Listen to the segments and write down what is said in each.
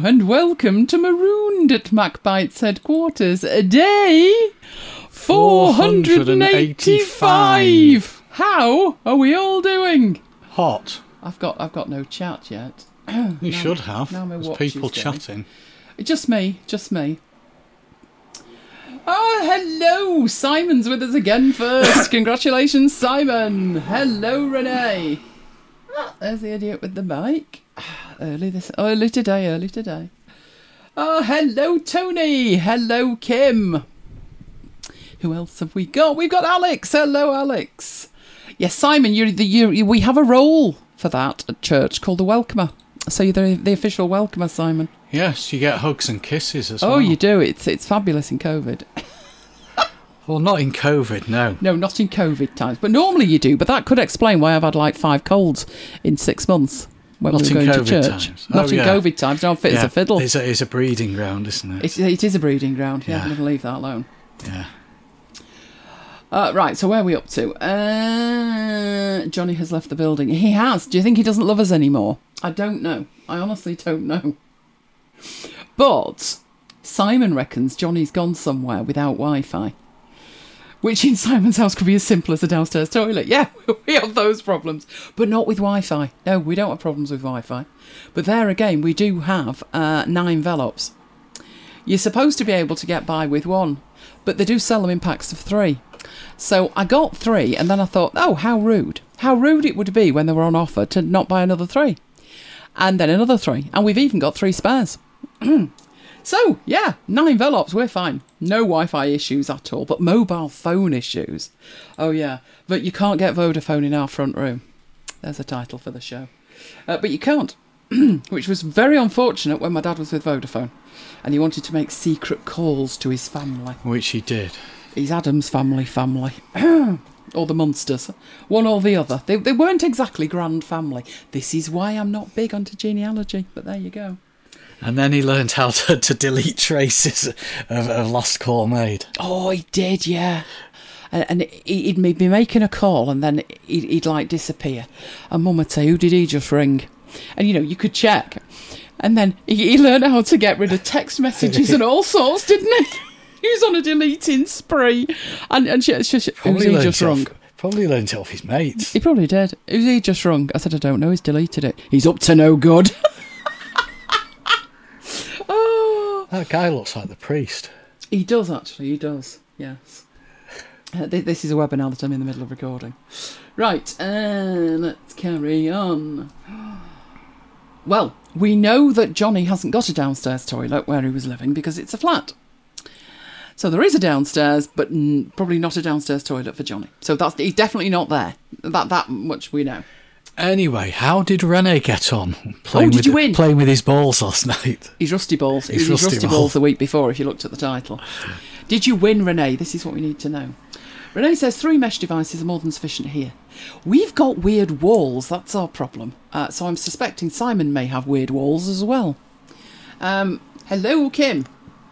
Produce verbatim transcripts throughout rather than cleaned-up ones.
and welcome to Marooned at MacBite's headquarters. Day four hundred eighty-five. How are we all doing? Hot. I've got I've got no chat yet. You now, should have. Now my There's watch people is going. chatting. Just me, just me. Oh, hello! Simon's with us again first. Congratulations, Simon. Hello, Renee. Ah, there's the idiot with the mic. Early this, early today, early today. Oh, hello, Tony. Hello, Kim. Who else have we got? We've got Alex. Hello, Alex. Yes, Simon, you're the you. We have a role for that at church called the welcomer. So you're the, the official welcomer, Simon. Yes, you get hugs and kisses as oh, well. Oh, you do. It's it's fabulous in COVID. Well, not in COVID, no. No, not in COVID times. But normally you do. But that could explain why I've had like five colds in six months when not we were in going COVID to church. Times. Not oh, in yeah. COVID times. No, I'm fit yeah. as a fiddle. It's a, it's a breeding ground, isn't it? It, it is a breeding ground. Yeah, Yeah. I'm going to leave that alone. Yeah. Uh, right, so where are we up to? Uh, Johnny has left the building. He has. Do you think he doesn't love us anymore? I don't know. I honestly don't know. But Simon reckons Johnny's gone somewhere without Wi-Fi. Which in Simon's house could be as simple as a downstairs toilet. Yeah, we have those problems. But not with Wi-Fi. No, we don't have problems with Wi-Fi. But there again, we do have uh, nine Velops. You're supposed to be able to get by with one. But they do sell them in packs of three. So I got three and then I thought, oh, how rude. How rude it would be when they were on offer to not buy another three. And then another three. And we've even got three spares. So, yeah, nine Velops, we're fine. No Wi-Fi issues at all, but mobile phone issues. Oh, yeah, but you can't get Vodafone in our front room. There's a title for the show. Uh, but you can't, which was very unfortunate when my dad was with Vodafone. And he wanted to make secret calls to his family. Which he did. His Adams family family. Or the Munsters. One or the other. They, they weren't exactly grand family. This is why I'm not big onto genealogy, but there you go. And then he learned how to, to delete traces of, of last call made. Oh, he did, yeah. And, and he'd be making a call and then he'd, he'd like disappear. And Mum would say, who did he just ring? And, you know, you could check. And then he, he learned how to get rid of text messages and all sorts, didn't he? He was on a deleting spree. And, and she, she, she, who was he just rung? Probably learned it off his mates. He probably did. Who was he just rung? I said, I don't know, he's deleted it. He's up to no good. Oh. That guy looks like the priest. He does, actually, he does, yes. Uh, th- this is a webinar that I'm in the middle of recording. Right, uh, let's carry on. Well, we know that Johnny hasn't got a downstairs toilet where he was living because it's a flat. So there is a downstairs, but n- probably not a downstairs toilet for Johnny. So that's he's definitely not there. That that much we know. Anyway, how did Rene get on playing, oh, did with, you win? playing with his balls last night? His rusty balls. His His rusty rusty ball. balls the week before, if you looked at the title. Did you win, Renee? This is what we need to know. Renee says three mesh devices are more than sufficient here. We've got weird walls. That's our problem. Uh, so I'm suspecting Simon may have weird walls as well. Um, hello, Kim.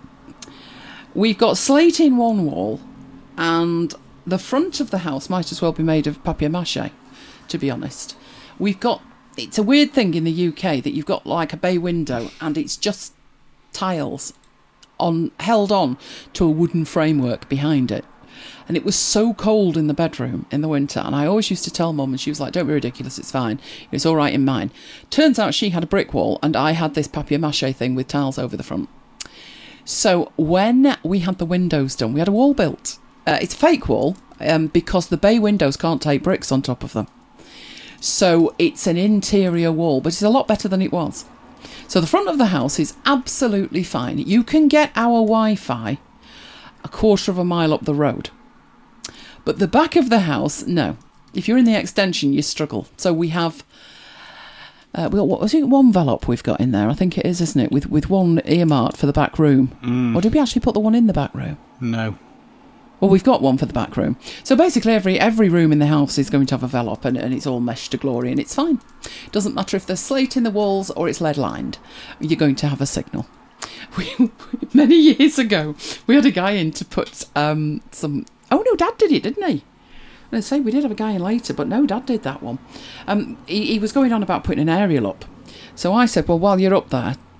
We've got slate in one wall, and the front of the house might as well be made of papier-mâché, to be honest. We've got... It's a weird thing in the U K that you've got like a bay window, and it's just tiles on held on to a wooden framework behind it. And it was so cold in the bedroom in the winter, and I always used to tell Mum, and she was like, don't be ridiculous, it's fine. It's all right in mine. Turns out she had a brick wall, and I had this papier-mâché thing with tiles over the front. So when we had the windows done, we had a wall built. Uh, it's a fake wall um, because the bay windows can't take bricks on top of them. So it's an interior wall, but it's a lot better than it was. So the front of the house is absolutely fine. You can get our Wi-Fi a quarter of a mile up the road. But the back of the house, no. If you're in the extension, you struggle. So we have... Uh, we got, what was it, one Velop we've got in there? I think it is, isn't it? With with one earmarked for the back room. Mm. Or did we actually put the one in the back room? No. Well, we've got one for the back room. So basically every every room in the house is going to have a Velop, and, and it's all meshed to glory, and it's fine. It doesn't matter if there's slate in the walls or it's lead lined. You're going to have a signal. We, many years ago, we had a guy in to put um, some... Oh, no, Dad did it, didn't he? Let's say we did have a guy in later, but no, Dad did that one. Um, he, he was going on about putting an aerial up. So I said, well, while you're up there,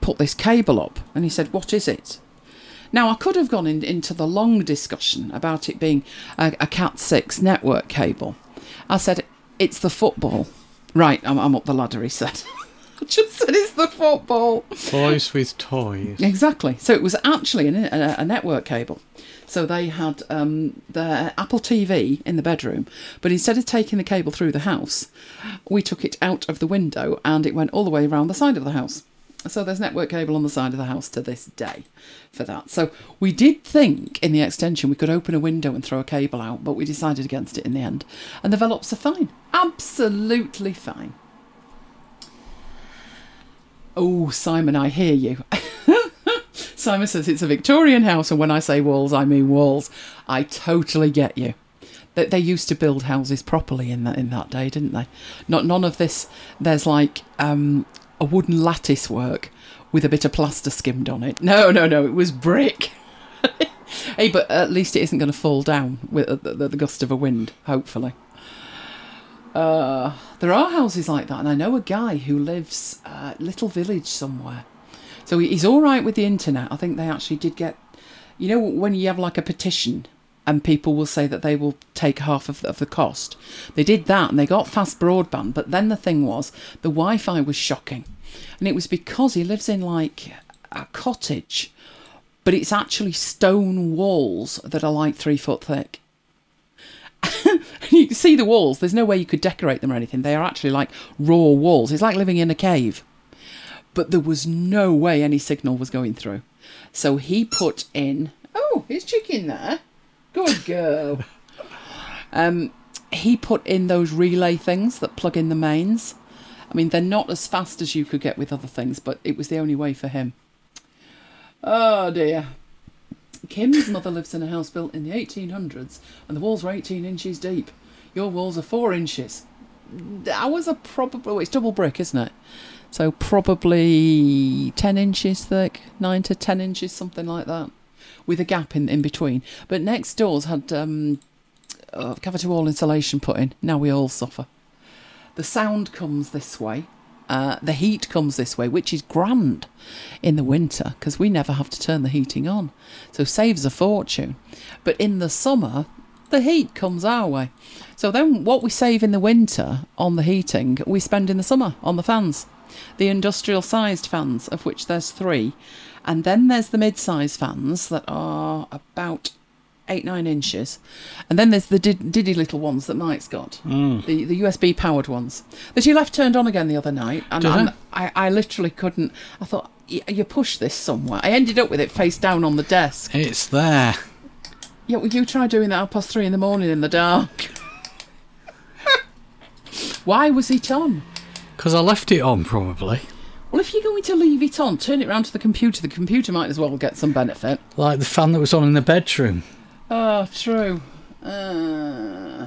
put this cable up. And he said, what is it? Now, I could have gone in, into the long discussion about it being a, a Cat six network cable. I said, it's the football. Right, I'm, I'm up the ladder, he said. I just said it's the football. Toys with toys. Exactly. So it was actually a, a, a network cable. So they had um, their Apple T V in the bedroom, but instead of taking the cable through the house, we took it out of the window and it went all the way around the side of the house. So there's network cable on the side of the house to this day for that. So we did think in the extension we could open a window and throw a cable out, but we decided against it in the end. And the Velops are fine. Absolutely fine. Oh, Simon, I hear you. Simon says it's a Victorian house, and when I say walls, I mean walls. I totally get you. They, they used to build houses properly in that in that day, didn't they? Not none of this. There's like um, a wooden lattice work with a bit of plaster skimmed on it. No, no, no. It was brick. Hey, but at least it isn't going to fall down with the, the, the gust of a wind. Hopefully. Uh, there are houses like that, and I know a guy who lives uh, little village somewhere. So he's all right with the internet. I think they actually did get, you know, when you have like a petition and people will say that they will take half of the, of the cost. They did that and they got fast broadband. But then the thing was, the Wi-Fi was shocking. And it was because he lives in like a cottage, but it's actually stone walls that are like three foot thick. You can see the walls. There's no way you could decorate them or anything. They are actually like raw walls. It's like living in a cave. But there was no way any signal was going through. So he put in... Oh, his chicken there. Good girl. um, he put in those relay things that plug in the mains. I mean, they're not as fast as you could get with other things, but it was the only way for him. Oh, dear. Kim's mother lives in a house built in the eighteen hundreds, and the walls were eighteen inches deep. Your walls are four inches. Ours are probably... Well, it's double brick, isn't it? So probably ten inches thick, nine to ten inches, something like that, with a gap in, in between. But next door's had um, uh, cavity wall insulation put in. Now we all suffer. The sound comes this way. Uh, the heat comes this way, which is grand in the winter because we never have to turn the heating on. So saves a fortune. But in the summer, the heat comes our way. So then what we save in the winter on the heating, we spend in the summer on the fans. The industrial-sized fans, of which there's three. And then there's the mid-sized fans that are about eight, nine inches. And then there's the did- diddy little ones that Mike's got. Mm. The the U S B-powered ones. That he left turned on again the other night. And, and I, I literally couldn't... I thought, you push this somewhere. I ended up with it face down on the desk. It's there. Yeah, well, you try doing that half past three in the morning in the dark. Why was it on? Because I left it on, probably. Well, if you're going to leave it on, turn it round to the computer. The computer might as well get some benefit. Like the fan that was on in the bedroom. Oh, true. Uh,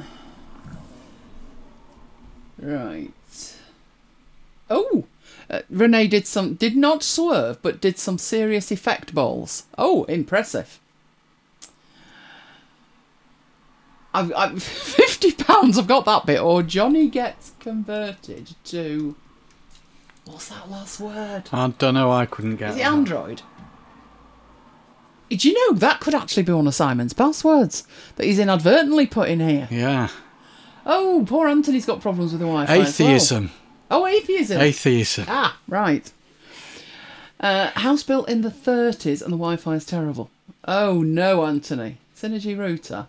right. Oh, uh, Renee did some, did not swerve, but did some serious effect balls. Oh, impressive. I've, I've fifty pounds, I've got that bit. Or Johnny gets converted to... What's that last word? I don't know, I couldn't get Is it that. Android? Do you know, that could actually be one of Simon's passwords that he's inadvertently put in here. Yeah. Oh, poor Anthony's got problems with the Wi-Fi Atheism. as well. Oh, atheism. Atheism. Ah, right. Uh, house built in the thirties and the Wi-Fi is terrible. Oh, no, Anthony. Synergy router.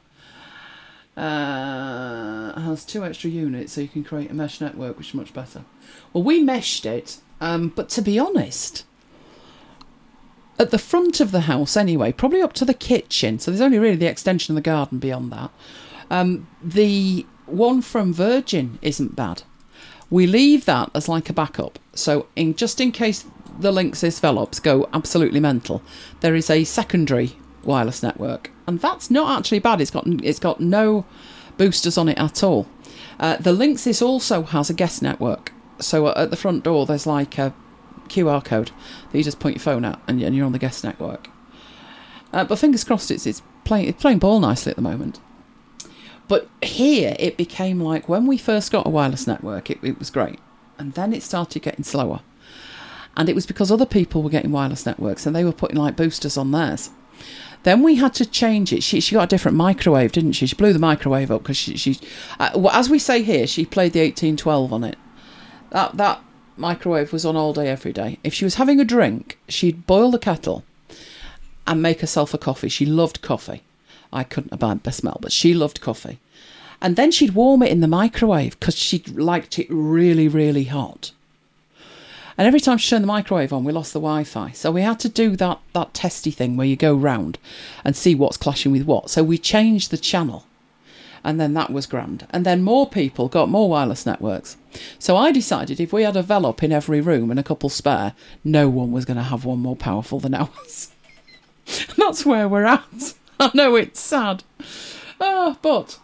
Uh, has two extra units, so you can create a mesh network, which is much better. Well, we meshed it, um, but to be honest, at the front of the house anyway, probably up to the kitchen, so there's only really the extension of the garden beyond that, um, the one from Virgin isn't bad. We leave that as like a backup, so in just in case the Linksys Velops go absolutely mental, there is a secondary wireless network, and that's not actually bad. It's got it's got no boosters on it at all. Uh, the Linksys also has a guest network, so at the front door there's like a Q R code that you just point your phone at, and you're on the guest network. Uh, but fingers crossed, it's it's playing it's playing ball nicely at the moment. But here it became like when we first got a wireless network, it, it was great, and then it started getting slower. And it was because other people were getting wireless networks and they were putting like boosters on theirs. Then we had to change it. She she got a different microwave, didn't she? She blew the microwave up because she, she uh, well, as we say here, she played the eighteen twelve on it. That that microwave was on all day, every day. If she was having a drink, she'd boil the kettle and make herself a coffee. She loved coffee. I couldn't abide the smell, but she loved coffee. And then she'd warm it in the microwave because she liked it really, really hot. And every time she turned the microwave on, we lost the Wi-Fi. So we had to do that, that testy thing where you go round and see what's clashing with what. So we changed the channel. And then that was grand. And then more people got more wireless networks. So I decided if we had a Velop in every room and a couple spare, no one was going to have one more powerful than ours. That's where we're at. I know it's sad. Ah, but...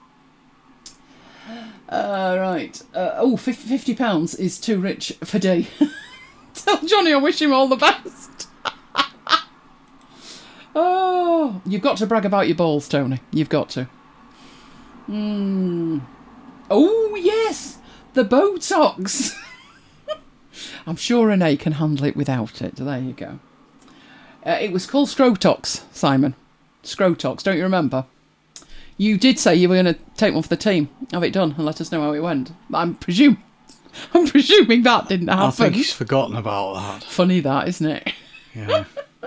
Uh, right. Uh, oh, fifty pounds is too rich for Dee. Tell Johnny I wish him all the best. Oh, you've got to brag about your balls, Tony. You've got to. Mm. Oh, yes. The Botox. I'm sure Renee can handle it without it. There you go. Uh, it was called Scrotox, Simon. Scrotox, don't you remember? You did say you were going to take one for the team, have it done, and let us know how it went. I'm presume, I'm presuming that didn't happen. I think he's forgotten about that. Funny that, isn't it? Yeah.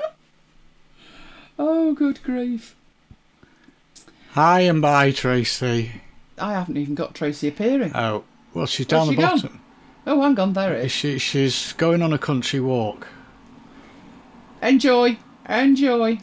Oh, good grief. Hi and bye, Tracy. I haven't even got Tracy appearing. Oh, well, she's down Where's the she bottom. gone? Oh, hang on, there it is. She, she's going on a country walk. Enjoy, enjoy.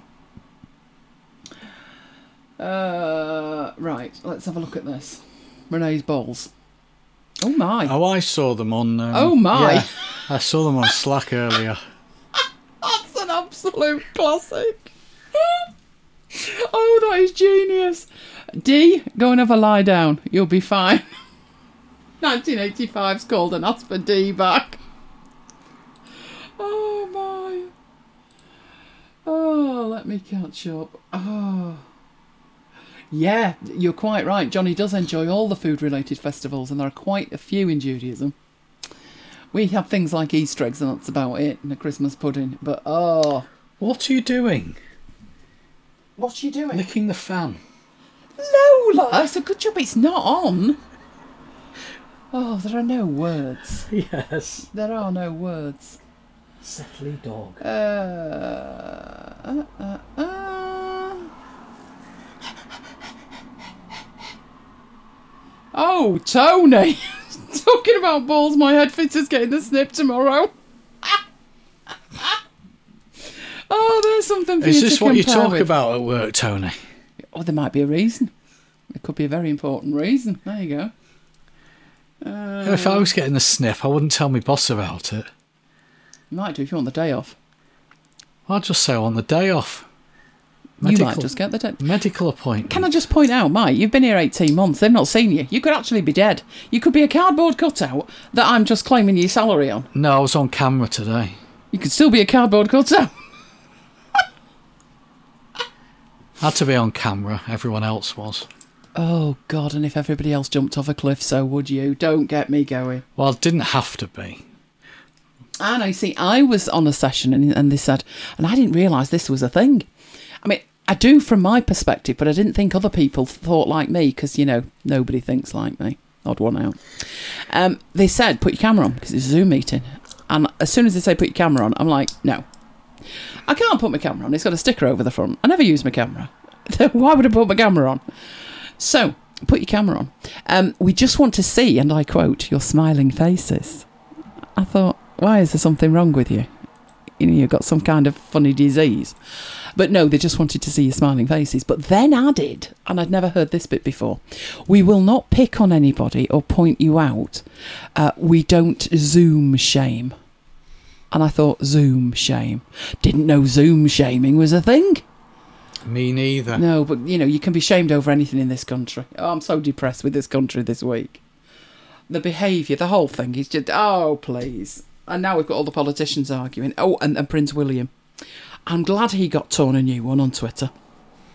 Uh, right, let's have a look at this. Renee's balls. Oh my. Oh, I saw them on... Um, oh my. Yeah, I saw them on Slack earlier. That's an absolute classic. Oh, that is genius. Dee, go and have a lie down. You'll be fine. nineteen eighty-five's called and asked for Dee back. Oh my. Oh, let me catch up. Oh. Yeah, you're quite right. Johnny does enjoy all the food-related festivals, and there are quite a few in Judaism. We have things like Easter eggs, and that's about it, and a Christmas pudding. But, oh... What are you doing? What's she doing? Licking the fan. Lola! It's a good job it's not on. Oh, there are no words. Yes. There are no words. Settly dog. Uh... uh, uh, uh... Oh, Tony! Talking about balls, my head fitter's getting the snip tomorrow. Oh, there's something for Is you this to what you compare talk with. about at work, Tony? Oh, there might be a reason. There could be a very important reason. There you go. Uh, If I was getting the snip, I wouldn't tell my boss about it. You might do if you want the day off. I'd just say on the day off. You might just get the day. Medical appointment. Can I just point out, Mike, you've been here eighteen months. They've not seen you. You could actually be dead. You could be a cardboard cutout that I'm just claiming your salary on. No, I was on camera today. You could still be a cardboard cutout. Had to be on camera. Everyone else was. Oh, God, and if everybody else jumped off a cliff, so would you. Don't get me going. Well, it didn't have to be. And I see, I was on a session and, and they said, and I didn't realise this was a thing. I mean, I do from my perspective, but I didn't think other people thought like me because, you know, nobody thinks like me. Odd one out. Um, they said, put your camera on because it's a Zoom meeting. And as soon as they say put your camera on, I'm like, no. I can't put my camera on. It's got a sticker over the front. I never use my camera. Why would I put my camera on? So, put your camera on. Um, we just want to see, and I quote, your smiling faces. I thought, why is there something wrong with you? You know, you've got some kind of funny disease. But no, they just wanted to see your smiling faces. But then added, and I'd never heard this bit before, we will not pick on anybody or point you out. Uh, we don't Zoom shame. And I thought, Zoom shame. Didn't know Zoom shaming was a thing. Me neither. No, but, you know, you can be shamed over anything in this country. Oh, I'm so depressed with this country this week. The behaviour, the whole thing is just, oh, please. And now we've got all the politicians arguing. Oh, and, and Prince William. I'm glad he got torn a new one on Twitter.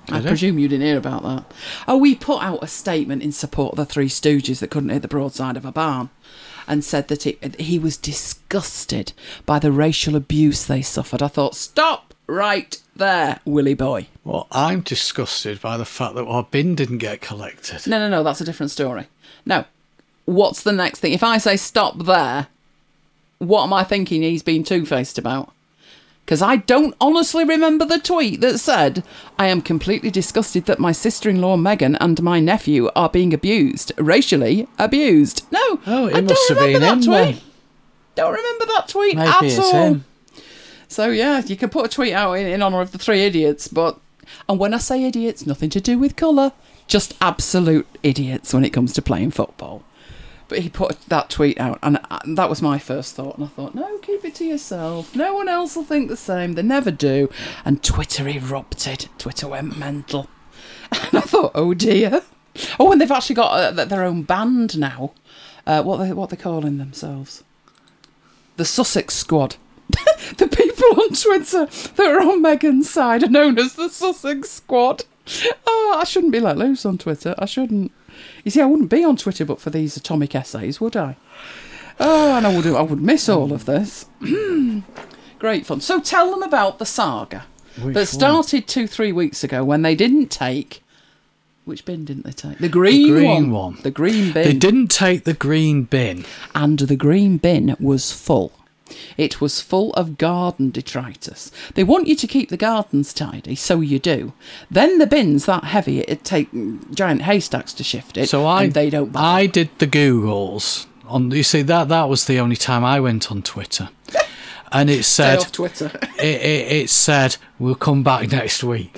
I Did it? presume you didn't hear about that. Oh, we put out a statement in support of the Three Stooges that couldn't hit the broadside of a barn, and said that he, he was disgusted by the racial abuse they suffered. I thought, stop right there, Willy boy. Well, I'm disgusted by the fact that our bin didn't get collected. No, no, no, that's a different story. No, what's the next thing? If I say stop there, what am I thinking he's been two-faced about? Because I don't honestly remember the tweet that said, I am completely disgusted that my sister-in-law Megan and my nephew are being abused, racially abused. No, Oh, it I must don't have remember been that him tweet. then. Don't remember that tweet Maybe at it's all. him. So yeah, you can put a tweet out in, in honour of the three idiots, but... And when I say idiots, nothing to do with colour, just absolute idiots when it comes to playing football. But he put that tweet out, and that was my first thought. And I thought, no, keep it to yourself. No one else will think the same. They never do. And Twitter erupted. Twitter went mental. And I thought, oh dear. Oh, and they've actually got uh, their own band now. Uh, what they what they calling themselves? The Sussex Squad. The people on Twitter that are on Meghan's side are known as the Sussex Squad. Oh, I shouldn't be let loose on Twitter. I shouldn't. You see, I wouldn't be on Twitter but for these atomic essays, would I? Oh, and I would, I would miss all of this. Great fun. So tell them about the saga Which that started one? two, three weeks ago when they didn't take... Which bin didn't they take? The green, the green one. one. The green bin. They didn't take the green bin. And the green bin was full. It was full of garden detritus. They want you to keep the gardens tidy, so you do. Then the bin's that heavy, it'd take giant haystacks to shift it, So I, and they don't bother. I did the Googles. On, you see, that, that was the only time I went on Twitter. And it Stay said... off Twitter. it, it, it said, we'll come back next week.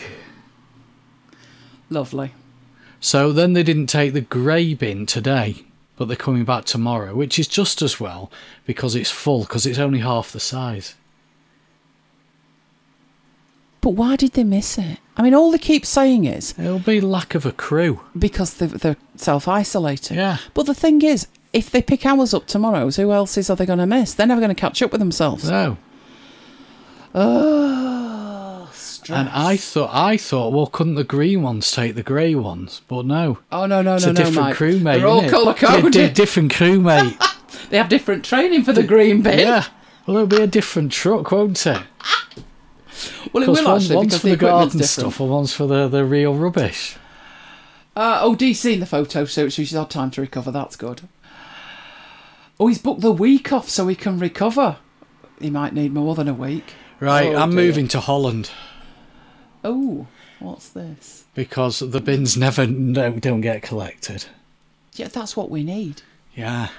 Lovely. So then they didn't take the grey bin today, but they're coming back tomorrow, which is just as well, because it's full, because it's only half the size. But why did they miss it? I mean, all they keep saying is... It'll be lack of a crew. Because they're, they're self-isolating. Yeah. But the thing is, if they pick ours up tomorrow, who else is are they going to miss? They're never going to catch up with themselves. No. Oh, stress. And I thought, I thought, well, couldn't the green ones take the grey ones? But no. Oh, no, no, it's no, a no, different mate. crewmate. They're all isn't it? colour-coded. Yeah, di- different crewmate. They have different training for the green bin. Yeah. Well, it'll be a different truck, won't it? Well, it Because will one, actually, one's because for the the equipment's garden different. stuff and one's for the, the real rubbish. Uh, oh, D C in the photo shoot, so she's had time to recover. That's good. Oh, he's booked the week off so he can recover. He might need more than a week. Right, Oh, I'm dear. moving to Holland Oh, what's this? because the bins never no, don't get collected. Yeah, that's what we need. Yeah.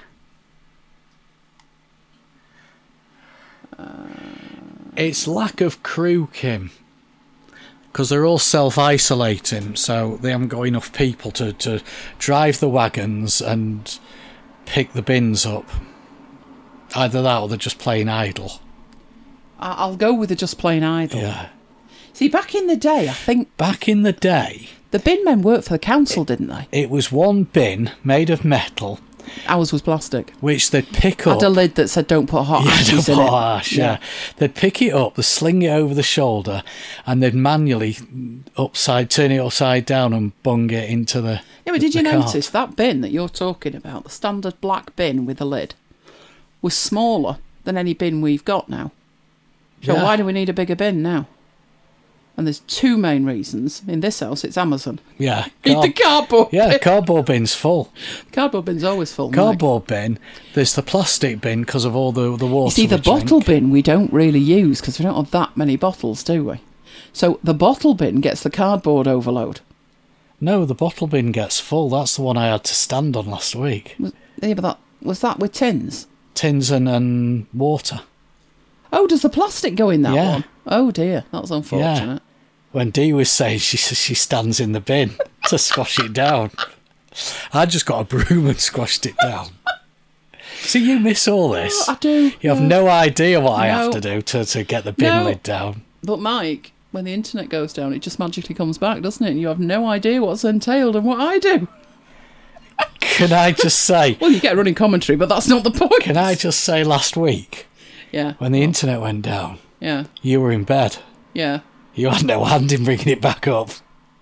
It's lack of crew, Kim. Because they're all self-isolating, so they haven't got enough people to, to drive the wagons and pick the bins up. Either that or they're just playing idle. I- I'll go with the just plain idle. Yeah. See, back in the day, I think Back in the day, the bin men worked for the council, didn't they? it was one bin made of metal, Ours was plastic. which they'd pick up. Had a lid that said "Don't put hot Yeah, ashes the in it." hot ash, yeah. They'd pick it up, they'd sling it over the shoulder, and they'd manually upside, turn it upside down and bung it into the. Yeah, but did you the cart. notice that bin that you're talking about, the standard black bin with a lid, was smaller than any bin we've got now? So Yeah. why do we need a bigger bin now? And there's two main reasons. In this house, it's Amazon. Yeah, Eat card- the cardboard yeah, bin. cardboard bin's full. Cardboard bin's always full, Mike. Cardboard bin. There's the plastic bin because of all the the water. You see, the we drink. bottle bin we don't really use because we don't have that many bottles, do we? So the bottle bin gets the cardboard overload. No, the bottle bin gets full. That's the one I had to stand on last week. Was, yeah, but that, was that with tins? Tins and, and water. Oh, does the plastic go in that Yeah. one? Oh dear, that's unfortunate. When Dee was saying she says she stands in the bin to squash it down, I just got a broom and squashed it down. See, you miss all this. Oh, I do. You have yeah. no idea what I have No. to do to, to get the bin No. lid down. But Mike, when the internet goes down, it just magically comes back, doesn't it? And you have no idea what's entailed and what I do. Can I just say, Well, you get a running commentary, but that's not the point. can I just say last week, Yeah, when the internet went down, yeah, you were in bed. yeah. You had no hand in bringing it back up.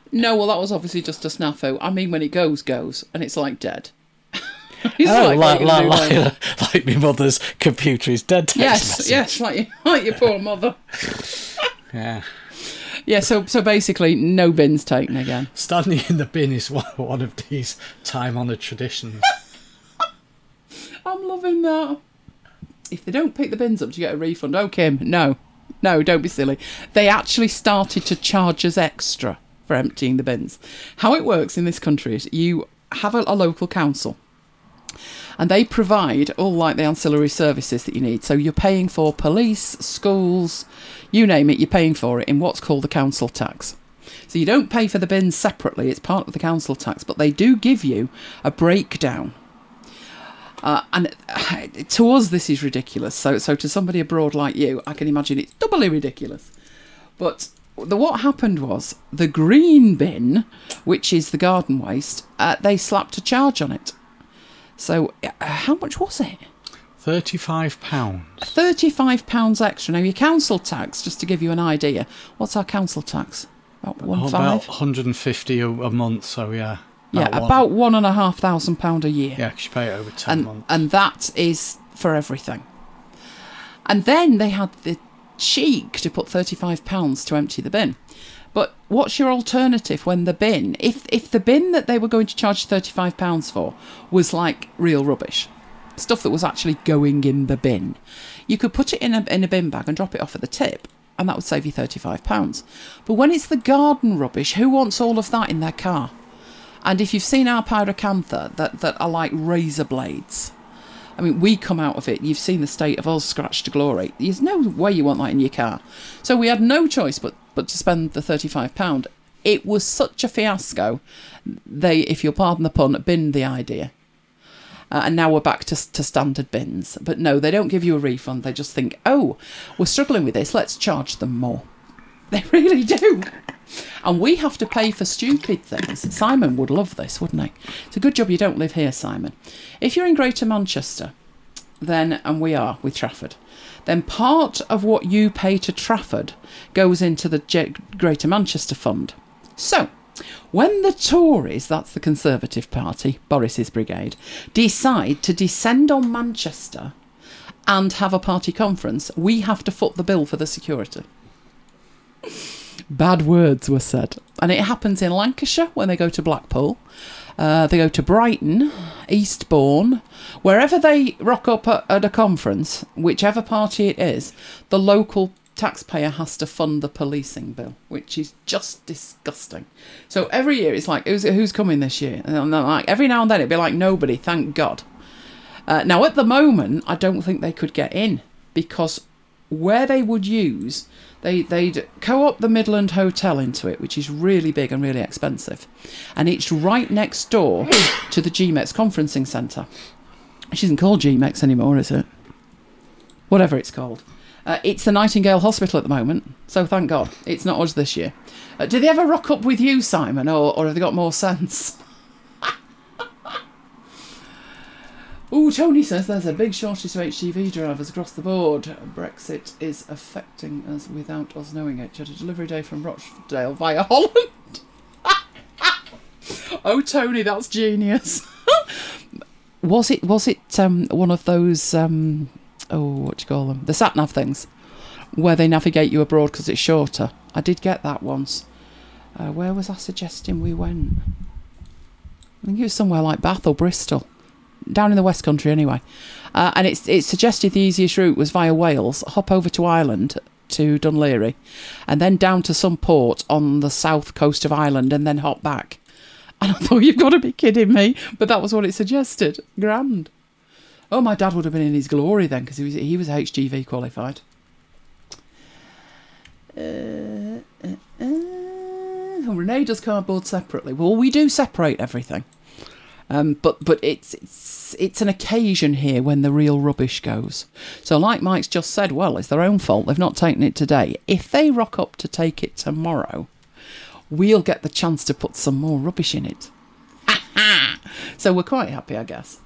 No, well, that was obviously just a snafu. I mean, when it goes, goes, and it's like dead. It's oh, like, what are like, you gonna do now? like, like my mother's computer is dead text Yes, message. yes, like, you- like your poor mother. Yeah. Yeah, so so basically, no bins taken again. Standing in the bin is one, one of these time-honoured traditions. I'm loving that. If they don't pick the bins up, do you get a refund? Oh, Kim, no. No, don't be silly. They actually started to charge us extra for emptying the bins. How it works in this country is you have a, a local council and they provide all like the ancillary services that you need. So you're paying for police, schools, you name it, you're paying for it in what's called the council tax. So you don't pay for the bins separately, it's part of the council tax, but they do give you a breakdown. Uh, and uh, to us, this is ridiculous. So, so to somebody abroad like you, I can imagine it's doubly ridiculous. But the, what happened was the green bin, which is the garden waste, uh, they slapped a charge on it. So, uh, how much was it? thirty-five pounds. thirty-five pounds extra. Now, your council tax, just to give you an idea, what's our council tax? About one Oh, five. about one hundred fifty a, a month, so yeah. Yeah, one. about one and a half thousand pound a year. Yeah, because you pay it over ten and months. and that is for everything. And then they had the cheek to put thirty-five pounds to empty the bin. But what's your alternative when the bin, if if the bin that they were going to charge thirty-five pounds for was like real rubbish, stuff that was actually going in the bin, you could put it in a, in a bin bag and drop it off at the tip, and that would save you thirty-five pounds. But when it's the garden rubbish, who wants all of that in their car? And if you've seen our pyracantha that, that are like razor blades, I mean, we come out of it, you've seen the state of us scratched to glory. There's no way you want that in your car. So we had no choice but, but to spend the thirty-five pounds. It was such a fiasco. They, if you'll pardon the pun, binned the idea. Uh, and now we're back to, to standard bins. But no, they don't give you a refund. They just think, oh, we're struggling with this, let's charge them more. They really do. And we have to pay for stupid things. Simon would love this, wouldn't he? It's a good job you don't live here, Simon. If you're in Greater Manchester, then, and we are with Trafford, then part of what you pay to Trafford goes into the G- Greater Manchester Fund. So, when the Tories, that's the Conservative Party, Boris's brigade, decide to descend on Manchester and have a party conference, we have to foot the bill for the security. Bad words were said. And it happens in Lancashire when they go to Blackpool. Uh, they go to Brighton, Eastbourne. Wherever they rock up at, at a conference, whichever party it is, the local taxpayer has to fund the policing bill, which is just disgusting. So every year it's like, who's, who's coming this year? And like, every now and then it'd be like, nobody, thank God. Uh, now, at the moment, I don't think they could get in because where they would use... They, they'd co-op the Midland Hotel into it, which is really big and really expensive. And it's right next door to the G MEX Conferencing Centre. Which isn't called G MEX anymore, is it? Whatever it's called. Uh, it's the Nightingale Hospital at the moment, so thank God. It's not us this year. Uh, do they ever rock up with you, Simon, or, or have they got more sense? Oh, Tony says there's a big shortage of H G V drivers across the board. Brexit is affecting us without us knowing it. Had a delivery day from Rochdale via Holland. Oh, Tony, that's genius. was it was it um, one of those, um, oh, what do you call them? The sat-nav things, where they navigate you abroad because it's shorter? I did get that once. Uh, where was I suggesting we went? I think it was somewhere like Bath or Bristol. Down in the West Country anyway. Uh, and it's it suggested the easiest route was via Wales, hop over to Ireland, to Dunleary, and then down to some port on the south coast of Ireland, and then hop back. And I thought, you've got to be kidding me. But that was what it suggested. Grand. Oh, my dad would have been in his glory then, because he was, he was H G V qualified. Uh, uh, uh, Renee does cardboard separately. Well, we do separate everything. Um, but but it's, it's it's an occasion here when the real rubbish goes. So like Mike's just said, well, it's their own fault. They've not taken it today. If they rock up to take it tomorrow, we'll get the chance to put some more rubbish in it. So we're quite happy, I guess.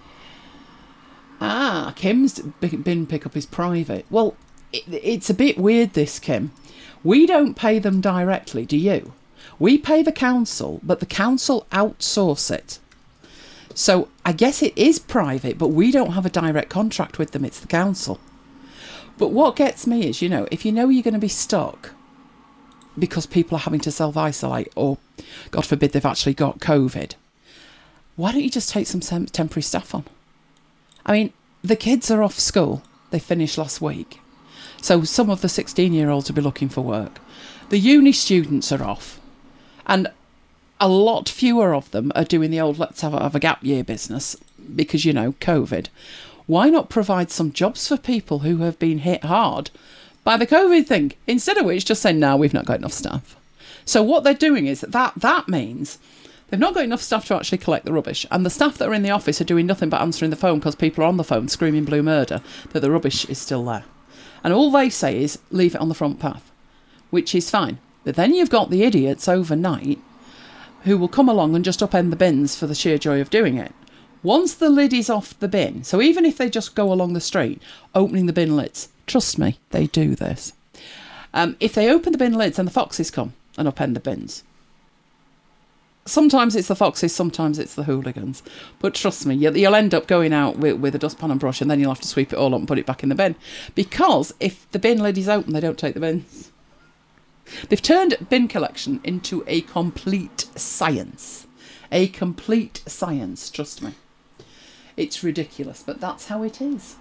Ah, Kim's bin pickup is private. Well, it, it's a bit weird, this, Kim. We don't pay them directly, do you? We pay the council, but the council outsource it. So I guess it is private, but we don't have a direct contract with them. It's the council. But what gets me is, you know, if you know you're going to be stuck because people are having to self-isolate or, God forbid, they've actually got COVID, why don't you just take some tem- temporary staff on? I mean, the kids are off school. They finished last week. So some of the sixteen-year-olds will be looking for work. The uni students are off. And a lot fewer of them are doing the old let's have a, have a gap year business because, you know, COVID. Why not provide some jobs for people who have been hit hard by the COVID thing? Instead of which, just say, no, we've not got enough staff. So what they're doing is that that, that means they've not got enough staff to actually collect the rubbish. And the staff that are in the office are doing nothing but answering the phone because people are on the phone screaming blue murder that the rubbish is still there. And all they say is, leave it on the front path, which is fine. But then you've got the idiots overnight who will come along and just upend the bins for the sheer joy of doing it. Once the lid is off the bin, so even if they just go along the street opening the bin lids, trust me, they do this. Um, if they open the bin lids, then the foxes come and upend the bins. Sometimes it's the foxes, sometimes it's the hooligans. But trust me, you'll end up going out with, with a dustpan and brush, and then you'll have to sweep it all up and put it back in the bin. Because if the bin lid is open, they don't take the bins. They've turned bin collection into a complete science. A complete science, trust me. It's ridiculous, but that's how it is.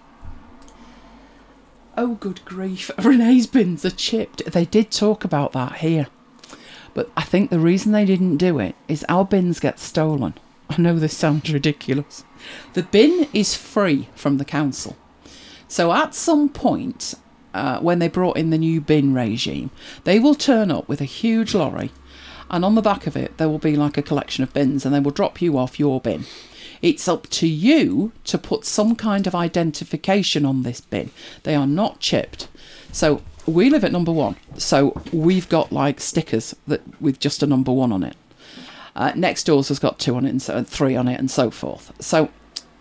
Oh, good grief. Renee's bins are chipped. They did talk about that here. But I think the reason they didn't do it is our bins get stolen. I know this sounds ridiculous. The bin is free from the council. So at some point, uh, when they brought in the new bin regime, they will turn up with a huge lorry, and on the back of it, there will be like a collection of bins, and they will drop you off your bin. It's up to you to put some kind of identification on this bin. They are not chipped. So we live at number one. So we've got like stickers that with just a number one on it. Uh, next doors has got two on it and so, three on it and so forth. So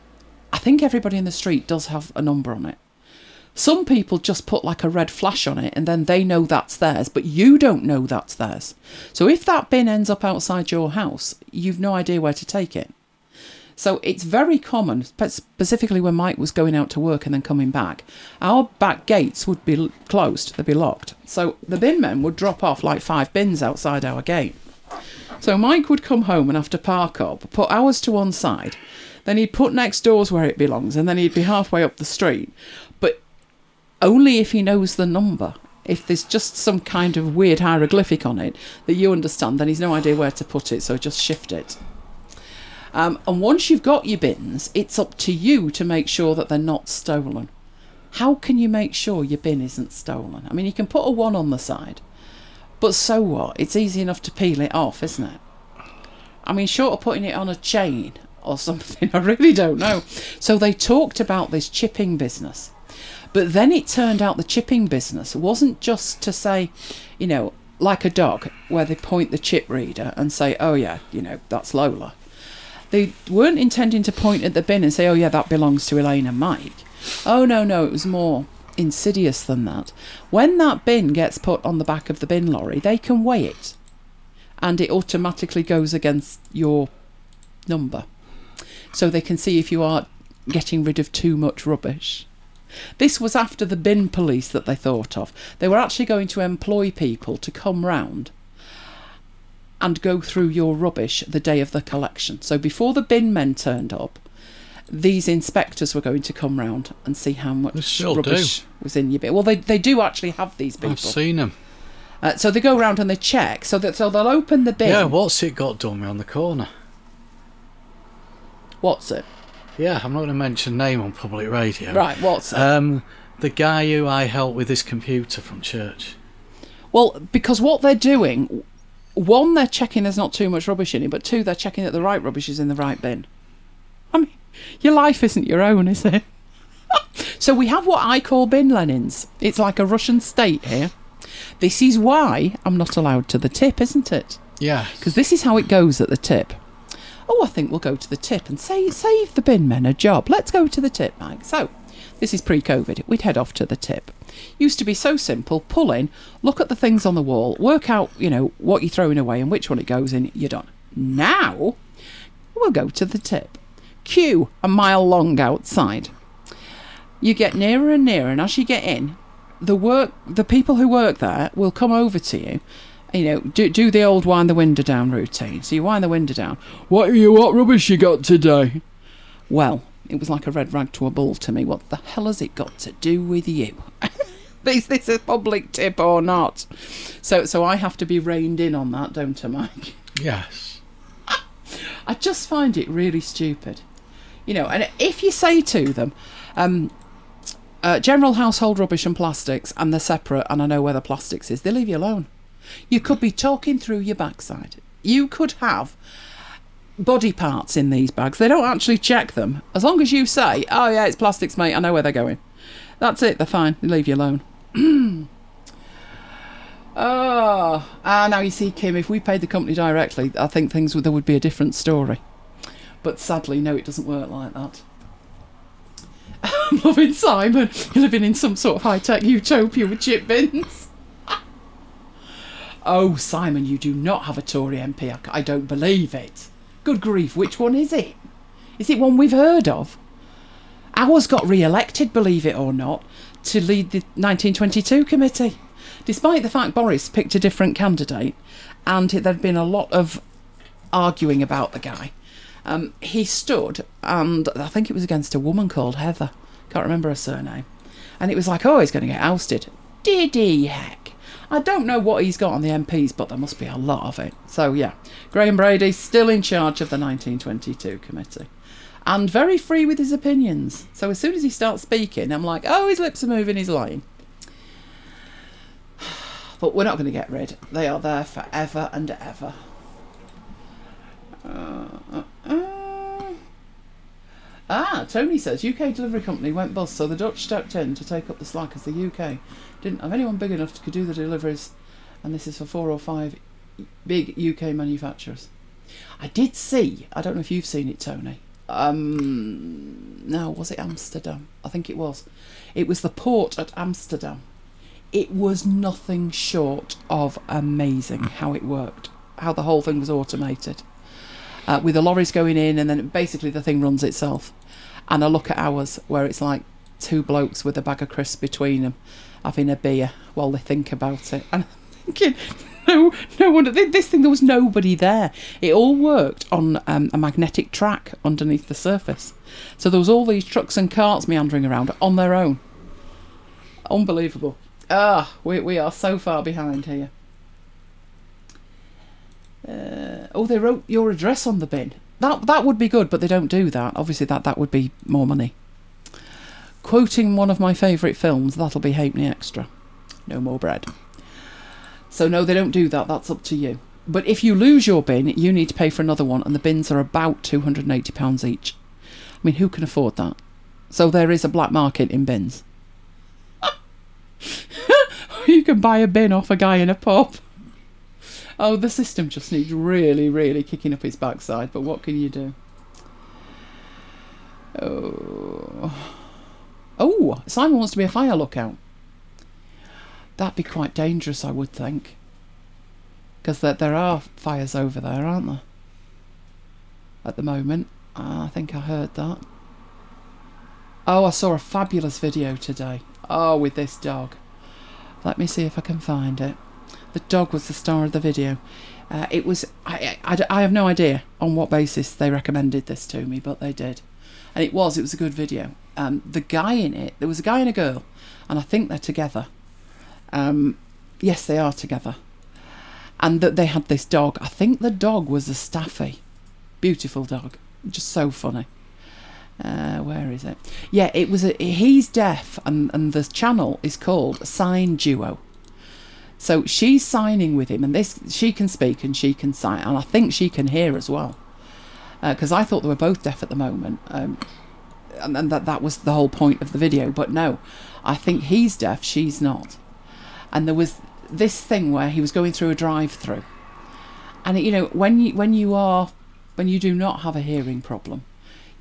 I think everybody in the street does have a number on it. Some people just put like a red flash on it and then they know that's theirs, but you don't know that's theirs. So if that bin ends up outside your house, you've no idea where to take it. So it's very common, specifically when Mike was going out to work and then coming back, our back gates would be closed, they'd be locked. So the bin men would drop off like five bins outside our gate. So Mike would come home and have to park up, put ours to one side, then he'd put next doors where it belongs, and then he'd be halfway up the street. But only if he knows the number. If there's just some kind of weird hieroglyphic on it that you understand, then he's no idea where to put it, so just shift it. Um, and once you've got your bins, it's up to you to make sure that they're not stolen. How can you make sure your bin isn't stolen? I mean, you can put a one on the side, but so what? It's easy enough to peel it off, isn't it? I mean, short of putting it on a chain or something, I really don't know. So they talked about this chipping business. But then it turned out the chipping business wasn't just to say, you know, like a dog, where they point the chip reader and say, oh yeah, you know, that's Lola. They weren't intending to point at the bin and say, oh yeah, that belongs to Elaine and Mike. Oh no, no, it was more insidious than that. When that bin gets put on the back of the bin lorry, they can weigh it. And it automatically goes against your number. So they can see if you are getting rid of too much rubbish. This was after the bin police that they thought of. They were actually going to employ people to come round and go through your rubbish the day of the collection. So before the bin men turned up, these inspectors were going to come round and see how much rubbish do. was in your bin. Well, they they do actually have these people. I've seen them. Uh, so they go round and they check. So that so they'll open the bin. Yeah, what's it got done on the corner? What's it? Yeah, I'm not going to mention name on public radio. Right, what's it? Um, the guy who I helped with his computer from church. Well, because what they're doing, one, they're checking there's not too much rubbish in it, but two, they're checking that the right rubbish is in the right bin. I mean, your life isn't your own, is it? So we have what I call bin Lenins. It's like a Russian state here. This is why I'm not allowed to the tip, isn't it? Yeah. Because this is how it goes at the tip. Oh, I think we'll go to the tip and say, save the bin men a job. Let's go to the tip, Mike. So, this is pre-COVID, we'd head off to the tip. Used to be so simple. Pull in, look at the things on the wall, work out, you know, what you're throwing away and which one it goes in, you're done. Now, we'll go to the tip. Queue a mile long outside. You get nearer and nearer, and as you get in, the work, the people who work there will come over to you, you know, do, do the old wind the window down routine. So you wind the window down. What are you, what rubbish you got today? Well, it was like a red rag to a bull to me. What the hell has it got to do with you? Is this a public tip or not? So, so I have to be reined in on that, don't I, Mike? Yes. I just find it really stupid. You know, and if you say to them, um, uh, general household rubbish and plastics, and they're separate, and I know where the plastics is, they leave you alone. You could be talking through your backside. You could have body parts in these bags. They don't actually check them. As long as you say, oh yeah, it's plastics, mate, I know where they're going. That's it, they're fine. They leave you alone. Oh, ah, now you see, Kim, if we paid the company directly, I think things would, there would be a different story. But sadly, no, it doesn't work like that. I'm loving Simon. You're living in some sort of high-tech utopia with chip bins. Oh, Simon, you do not have a Tory M P. I, I don't believe it. Good grief, which one is it? Is it one we've heard of? Ours got re-elected, believe it or not, to lead the nineteen twenty-two committee. Despite the fact Boris picked a different candidate and there'd been a lot of arguing about the guy. Um, he stood, and I think it was against a woman called Heather. Can't remember her surname. And it was like, oh, he's going to get ousted. Did he, heck? I don't know what he's got on the M Ps, but there must be a lot of it. So, yeah, Graham Brady still in charge of the nineteen twenty-two committee. And very free with his opinions. So as soon as he starts speaking, I'm like, oh, his lips are moving, he's lying. But we're not going to get rid. They are there forever and ever. Uh, uh, uh. Ah, Tony says U K delivery company went bust, so the Dutch stepped in to take up the slack as the U K didn't have anyone big enough to do the deliveries, and this is for four or five big U K manufacturers. I did see, I don't know if you've seen it, Tony. Um, no, was it Amsterdam? I think it was. It was the port at Amsterdam. It was nothing short of amazing how it worked, how the whole thing was automated. Uh, with the lorries going in, and then basically the thing runs itself. And I look at ours, where it's like two blokes with a bag of crisps between them, having a beer while they think about it. And I'm thinking, no, no wonder, this thing, there was nobody there. It all worked on um, a magnetic track underneath the surface. So there was all these trucks and carts meandering around on their own. Unbelievable. Ah, we, we are so far behind here. Uh, oh, they wrote your address on the bin. That that would be good, but they don't do that. Obviously, that, that would be more money. Quoting one of my favourite films, that'll be Halfpenny Extra. No more bread. So no, they don't do that. That's up to you. But if you lose your bin, you need to pay for another one, and the bins are about two hundred and eighty pounds each. I mean, who can afford that? So there is a black market in bins. You can buy a bin off a guy in a pub. Oh, the system just needs really, really kicking up its backside, but what can you do? Oh, oh, Simon wants to be a fire lookout. That'd be quite dangerous, I would think. Because there, there are fires over there, aren't there? At the moment. Ah, I think I heard that. Oh, I saw a fabulous video today. Oh, with this dog. Let me see if I can find it. The dog was the star of the video. Uh, it was... I, I, I have no idea on what basis they recommended this to me, but they did. And it was, it was a good video. Um, the guy in it, there was a guy and a girl, and I think they're together. Um, yes, they are together. And that they had this dog. I think the dog was a Staffy. Beautiful dog. Just so funny. Uh, where is it? Yeah, it was a... He's deaf, and, and the channel is called Sign Duo. So she's signing with him, and this she can speak and she can sign, and I think she can hear as well. Because uh, I thought they were both deaf at the moment, um, and, and that that was the whole point of the video. But no, I think he's deaf, she's not. And there was this thing where he was going through a drive-through, and you know when you when you are when you do not have a hearing problem,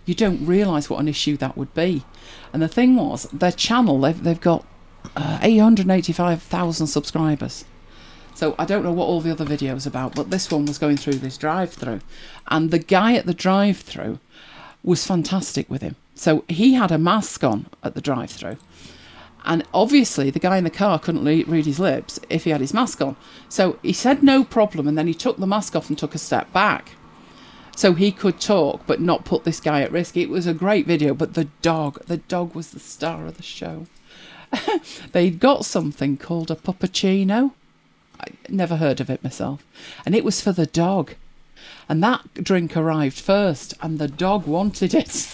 you don't realise what an issue that would be. And the thing was, their channel, they've, they've got uh, eight hundred eighty-five thousand subscribers. So I don't know what all the other videos are about, but this one was going through this drive-through. And the guy at the drive-through was fantastic with him. So he had a mask on at the drive-through. And obviously the guy in the car couldn't le- read his lips if he had his mask on. So he said no problem, and then he took the mask off and took a step back. So he could talk but not put this guy at risk. It was a great video, but the dog, the dog was the star of the show. They'd got something called a puppuccino. I never heard of it myself. And it was for the dog. And that drink arrived first, and the dog wanted it.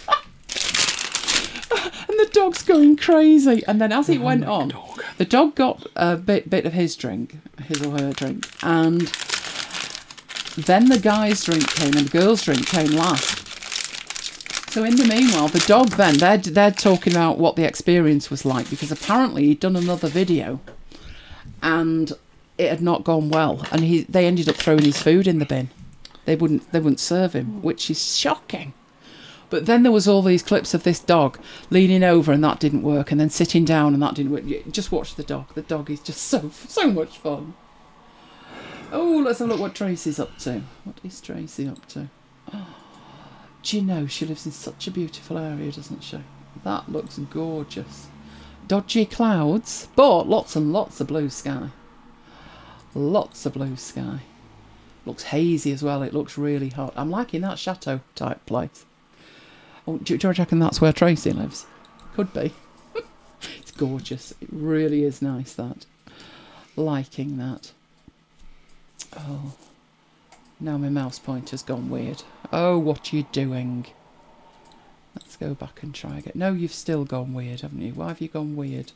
And the dog's going crazy. And then as it went on, dog. the dog got a bit, bit of his drink, his or her drink, and then the guy's drink came and the girl's drink came last. So in the meanwhile, the dog then, they're, they're talking about what the experience was like, because apparently he'd done another video and it had not gone well, and he they ended up throwing his food in the bin. They wouldn't they wouldn't serve him, which is shocking. But then there was all these clips of this dog leaning over, and that didn't work, and then sitting down, and that didn't work. Just watch the dog. The dog is just so so much fun. Oh, let's have a look what Tracy's up to. What is Tracy up to? Oh, do you know she lives in such a beautiful area, doesn't she? That looks gorgeous. Dodgy clouds, but lots and lots of blue sky. Lots of blue sky. Looks hazy as well. It looks really hot. I'm liking that chateau type place. Oh, do, do you reckon that's where Tracy lives? Could be. It's gorgeous. It really is nice, that. Liking that. Oh. Now my mouse pointer's gone weird. Oh, what are you doing? Let's go back and try again. No, you've still gone weird, haven't you? Why have you gone weird?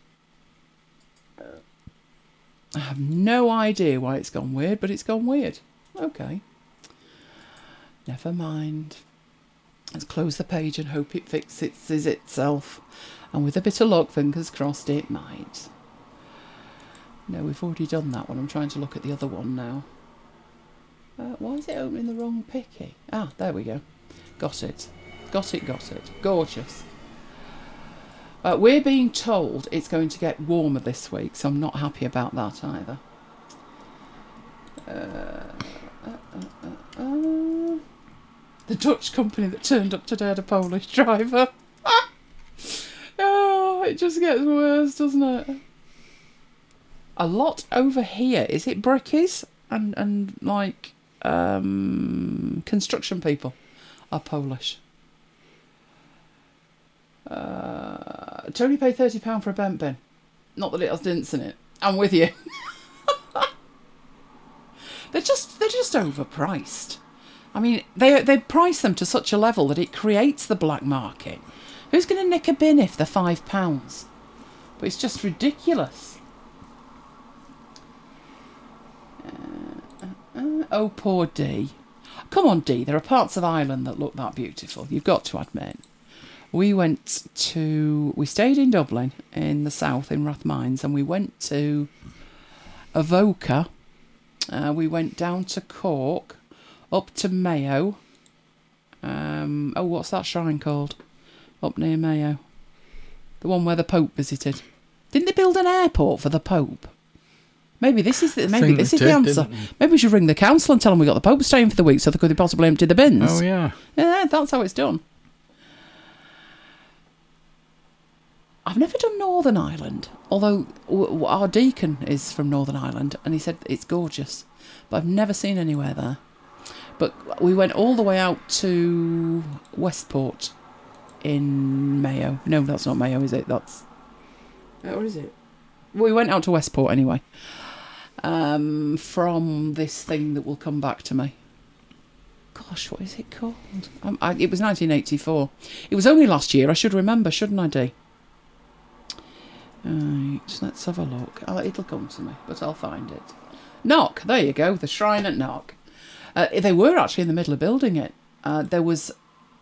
I have no idea why it's gone weird, but it's gone weird. Okay. Never mind. Let's close the page and hope it fixes itself. And with a bit of luck, fingers crossed, it might. No, we've already done that one. I'm trying to look at the other one now. Uh, why is it opening the wrong picky? Ah, there we go. Got it. Got it, got it. Gorgeous. Uh, we're being told it's going to get warmer this week, so I'm not happy about that either. Uh, uh, uh, uh, uh. The Dutch company that turned up today had a Polish driver. Oh, it just gets worse, doesn't it? A lot over here. Is it brickies and, and like um, construction people are Polish. Uh, Tony paid thirty pounds for a bent bin. Not that it has dents in it. I'm with you. they're just they're just overpriced. I mean, they they price them to such a level that it creates the black market. Who's going to nick a bin if they're five pounds? But it's just ridiculous. Uh, uh, uh, oh, poor Dee. Come on, Dee. There are parts of Ireland that look that beautiful. You've got to admit. We went to, we stayed in Dublin in the south in Rathmines, and we went to Avoca. Uh, we went down to Cork, up to Mayo. Um, oh, what's that shrine called? Up near Mayo. The one where the Pope visited. Didn't they build an airport for the Pope? Maybe this is the, maybe this is did, the answer. Maybe we should ring the council and tell them we got the Pope staying for the week so they could possibly empty the bins. Oh, yeah. Yeah, that's how it's done. I've never done Northern Ireland, although our deacon is from Northern Ireland and he said it's gorgeous, but I've never seen anywhere there. But we went all the way out to Westport in Mayo. No, that's not Mayo, is it? That's... Or is it? We went out to Westport anyway, um, from this thing that will come back to me. Gosh, what is it called? Um, I, it was nineteen eighty-four. It was only last year. I should remember, shouldn't I, Dee? Right, let's have a look. Oh, it'll come to me, but I'll find it. Knock, there you go, the shrine at Knock. Uh, they were actually in the middle of building it. Uh, there was,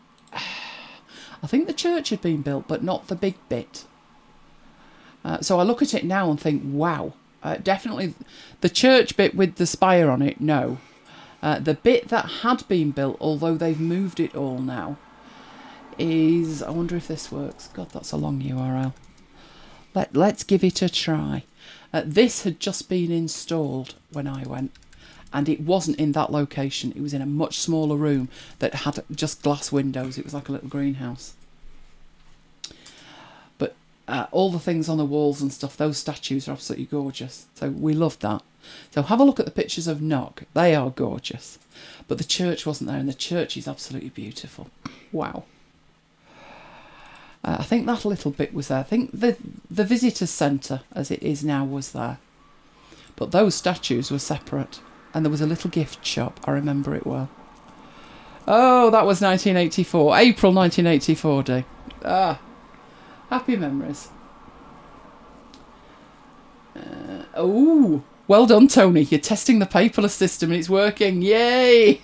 I think the church had been built, but not the big bit. Uh, so I look at it now and think, wow, uh, definitely the church bit with the spire on it, no. Uh, the bit that had been built, although they've moved it all now, is... I wonder if this works. God, that's a long U R L. Let, let's give it a try. Uh, this had just been installed when I went. And it wasn't in that location. It was in a much smaller room that had just glass windows. It was like a little greenhouse. But uh, all the things on the walls and stuff, those statues are absolutely gorgeous. So we loved that. So have a look at the pictures of Knock. They are gorgeous. But the church wasn't there, and the church is absolutely beautiful. Wow. Uh, I think that little bit was there. I think the, the visitors centre, as it is now, was there. But those statues were separate. And there was a little gift shop. I remember it well. Oh, that was nineteen eighty-four. April nineteen eighty-four, Dee. Ah, happy memories. Uh, oh, well done, Tony. You're testing the paperless system and it's working. Yay!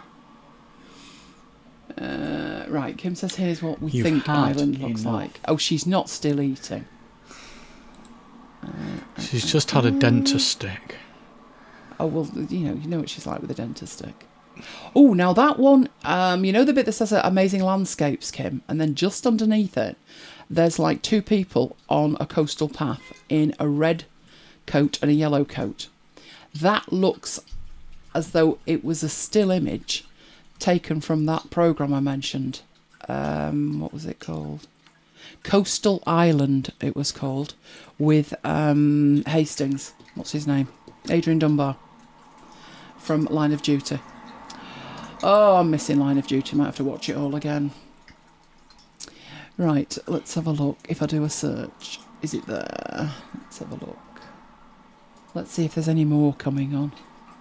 uh, right, Kim says here's what we You've think had Ireland looks enough. like. Oh, she's not still eating. Uh, She's uh, just had a dentist stick. Oh, well, you know, you know what she's like with a dentist stick. Oh, now that one, um, you know the bit that says uh, Amazing Landscapes, Kim? And then just underneath it, there's like two people on a coastal path in a red coat and a yellow coat. That looks as though it was a still image taken from that programme I mentioned. Um, what was it called? Coastal Island, it was called, with um, Hastings. What's his name? Adrian Dunbar. From Line of Duty. Oh, I'm missing Line of Duty. Might have to watch it all again. Right, let's have a look. If I do a search, is it there? Let's have a look. Let's see if there's any more coming on.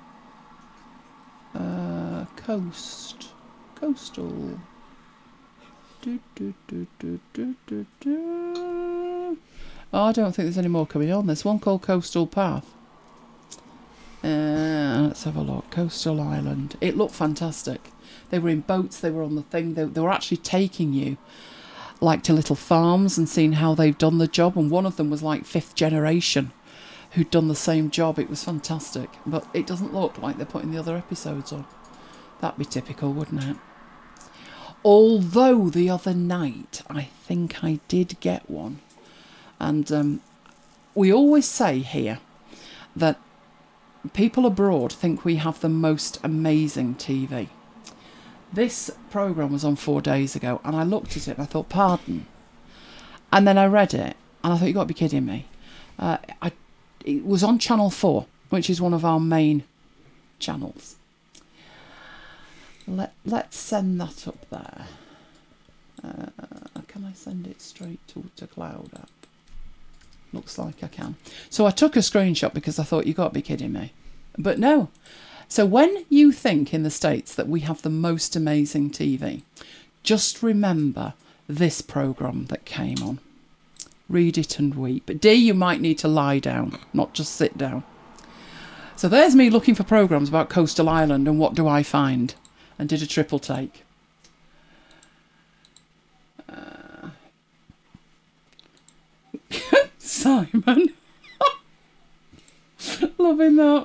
Uh, coast. Coastal. Do, do, do, do, do, do, do. Oh, I don't think there's any more coming on. There's one called Coastal Path. Uh, let's have a look. Coastal Island. It looked fantastic. They were in boats. They were on the thing. They, they were actually taking you like to little farms and seeing how they've done the job. And one of them was like fifth generation who'd done the same job. It was fantastic. But it doesn't look like they're putting the other episodes on. That'd be typical, wouldn't it? Although the other night I think I did get one. And um, we always say here that people abroad think we have the most amazing T V. This programme was on four days ago, and I looked at it and I thought, pardon? And then I read it, and I thought, you've got to be kidding me. Uh, I, it was on Channel four, which is one of our main channels. Let, let's send that up there. Uh, can I send it straight to, to Cloud App? Looks like I can. So I took a screenshot because I thought, you got to be kidding me. But no. So when you think in the States that we have the most amazing T V, just remember this programme that came on. Read it and weep. D, you might need to lie down, not just sit down. So there's me looking for programmes about Coastal Island, and what do I find? And did a triple take. Uh... Simon. Loving that.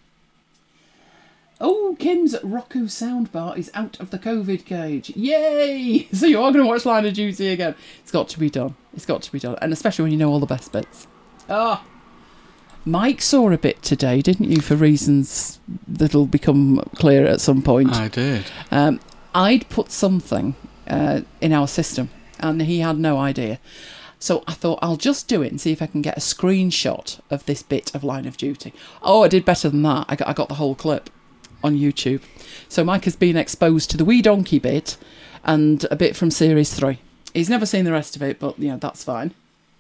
Oh, Kim's Roku soundbar is out of the COVID cage. Yay! So you are going to watch Line of Duty again. It's got to be done. It's got to be done. And especially when you know all the best bits. Ah. Mike saw a bit today, didn't you, for reasons that'll become clear at some point. I did. Um, I'd put something uh, in our system, and he had no idea. So I thought, I'll just do it and see if I can get a screenshot of this bit of Line of Duty. Oh, I did better than that. I got, I got the whole clip on YouTube. So Mike has been exposed to the wee donkey bit and a bit from Series three. He's never seen the rest of it, but, you know, that's fine.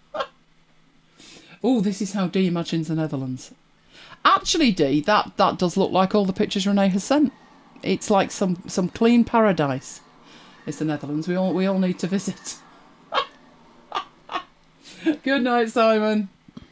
Oh, this is how Dee imagines the Netherlands. Actually, Dee, that, that does look like all the pictures Renee has sent. It's like some, some clean paradise. It's the Netherlands. We all, we all need to visit. Good night, Simon.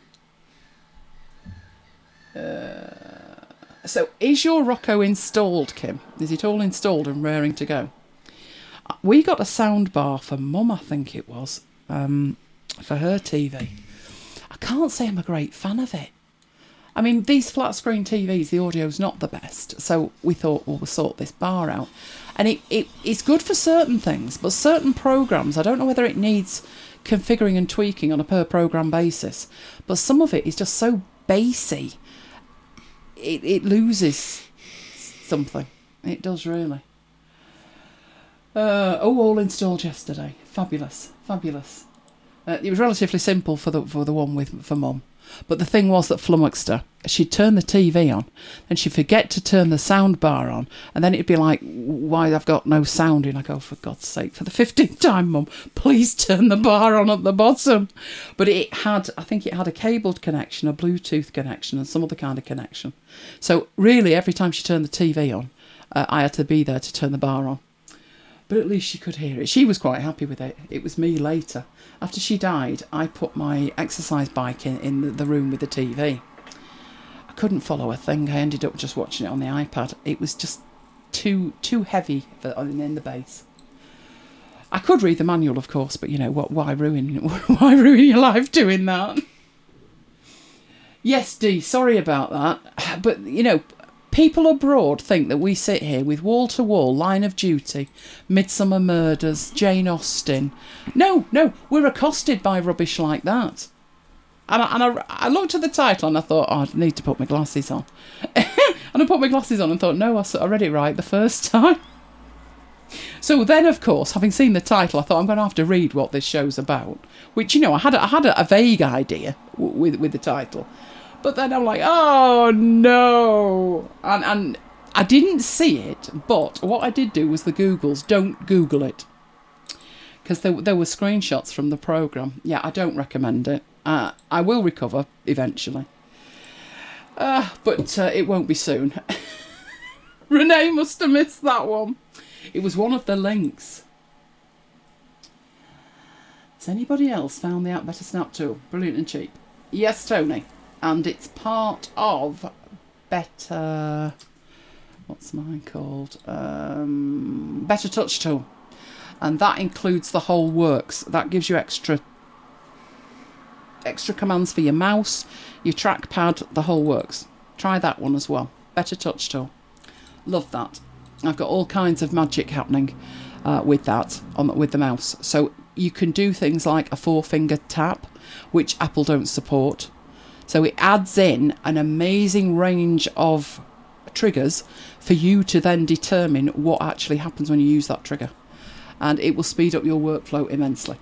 Uh, so, is your Roku installed, Kim? Is it all installed and raring to go? We got a soundbar for Mum, I think it was, um, for her T V. I can't say I'm a great fan of it. I mean, these flat screen T Vs, the audio's not the best. So we thought, well, we'll sort this bar out. And it, it it's good for certain things, but certain programs, I don't know whether it needs configuring and tweaking on a per program basis, but some of it is just so bassy, it, it loses something. It does really. Uh, oh, all installed yesterday. Fabulous, fabulous. Uh, it was relatively simple for the for the one with for Mum. But the thing was that flummoxed her. She'd turn the T V on, and she'd forget to turn the sound bar on, and then it'd be like, why, I've got no sound in. I go, for God's sake, for the fifteenth time, Mum, please turn the bar on at the bottom. But it had, I think it had a cabled connection, a Bluetooth connection, and some other kind of connection. So really, every time she turned the T V on, uh, I had to be there to turn the bar on. But at least she could hear it. She was quite happy with it. It was me later. After she died, I put my exercise bike in, in the, the room with the T V. I couldn't follow a thing. I ended up just watching it on the iPad. It was just too too heavy for, in the base. I could read the manual, of course, but, you know, what? Why ruin, why ruin your life doing that? Yes, Dee, sorry about that. But, you know, people abroad think that we sit here with wall-to-wall Line of Duty, Midsummer Murders, Jane Austen. No, no, we're accosted by rubbish like that. And I, and I, I looked at the title and I thought, oh, I need to put my glasses on. And I put my glasses on and thought, no, I, I read it right the first time. So then, of course, having seen the title, I thought I'm going to have to read what this show's about. Which, you know, I had a, I had a, a vague idea w- with with the title. But then I'm like, oh, no. And, and I didn't see it, but what I did do was the Googles. Don't Google it. Because there, there were screenshots from the programme. Yeah, I don't recommend it. Uh, I will recover eventually. Uh, but uh, it won't be soon. Renee must have missed that one. It was one of the links. Has anybody else found the App Better Snap tool? Brilliant and cheap. Yes, Tony. And it's part of Better... What's mine called? Um, Better Touch Tool. And that includes the whole works. That gives you extra extra commands for your mouse, your trackpad, the whole works. Try that one as well. Better Touch Tool. Love that. I've got all kinds of magic happening uh, with that, on with the mouse. So you can do things like a four-finger tap, which Apple don't support. So it adds in an amazing range of triggers for you to then determine what actually happens when you use that trigger. And it will speed up your workflow immensely.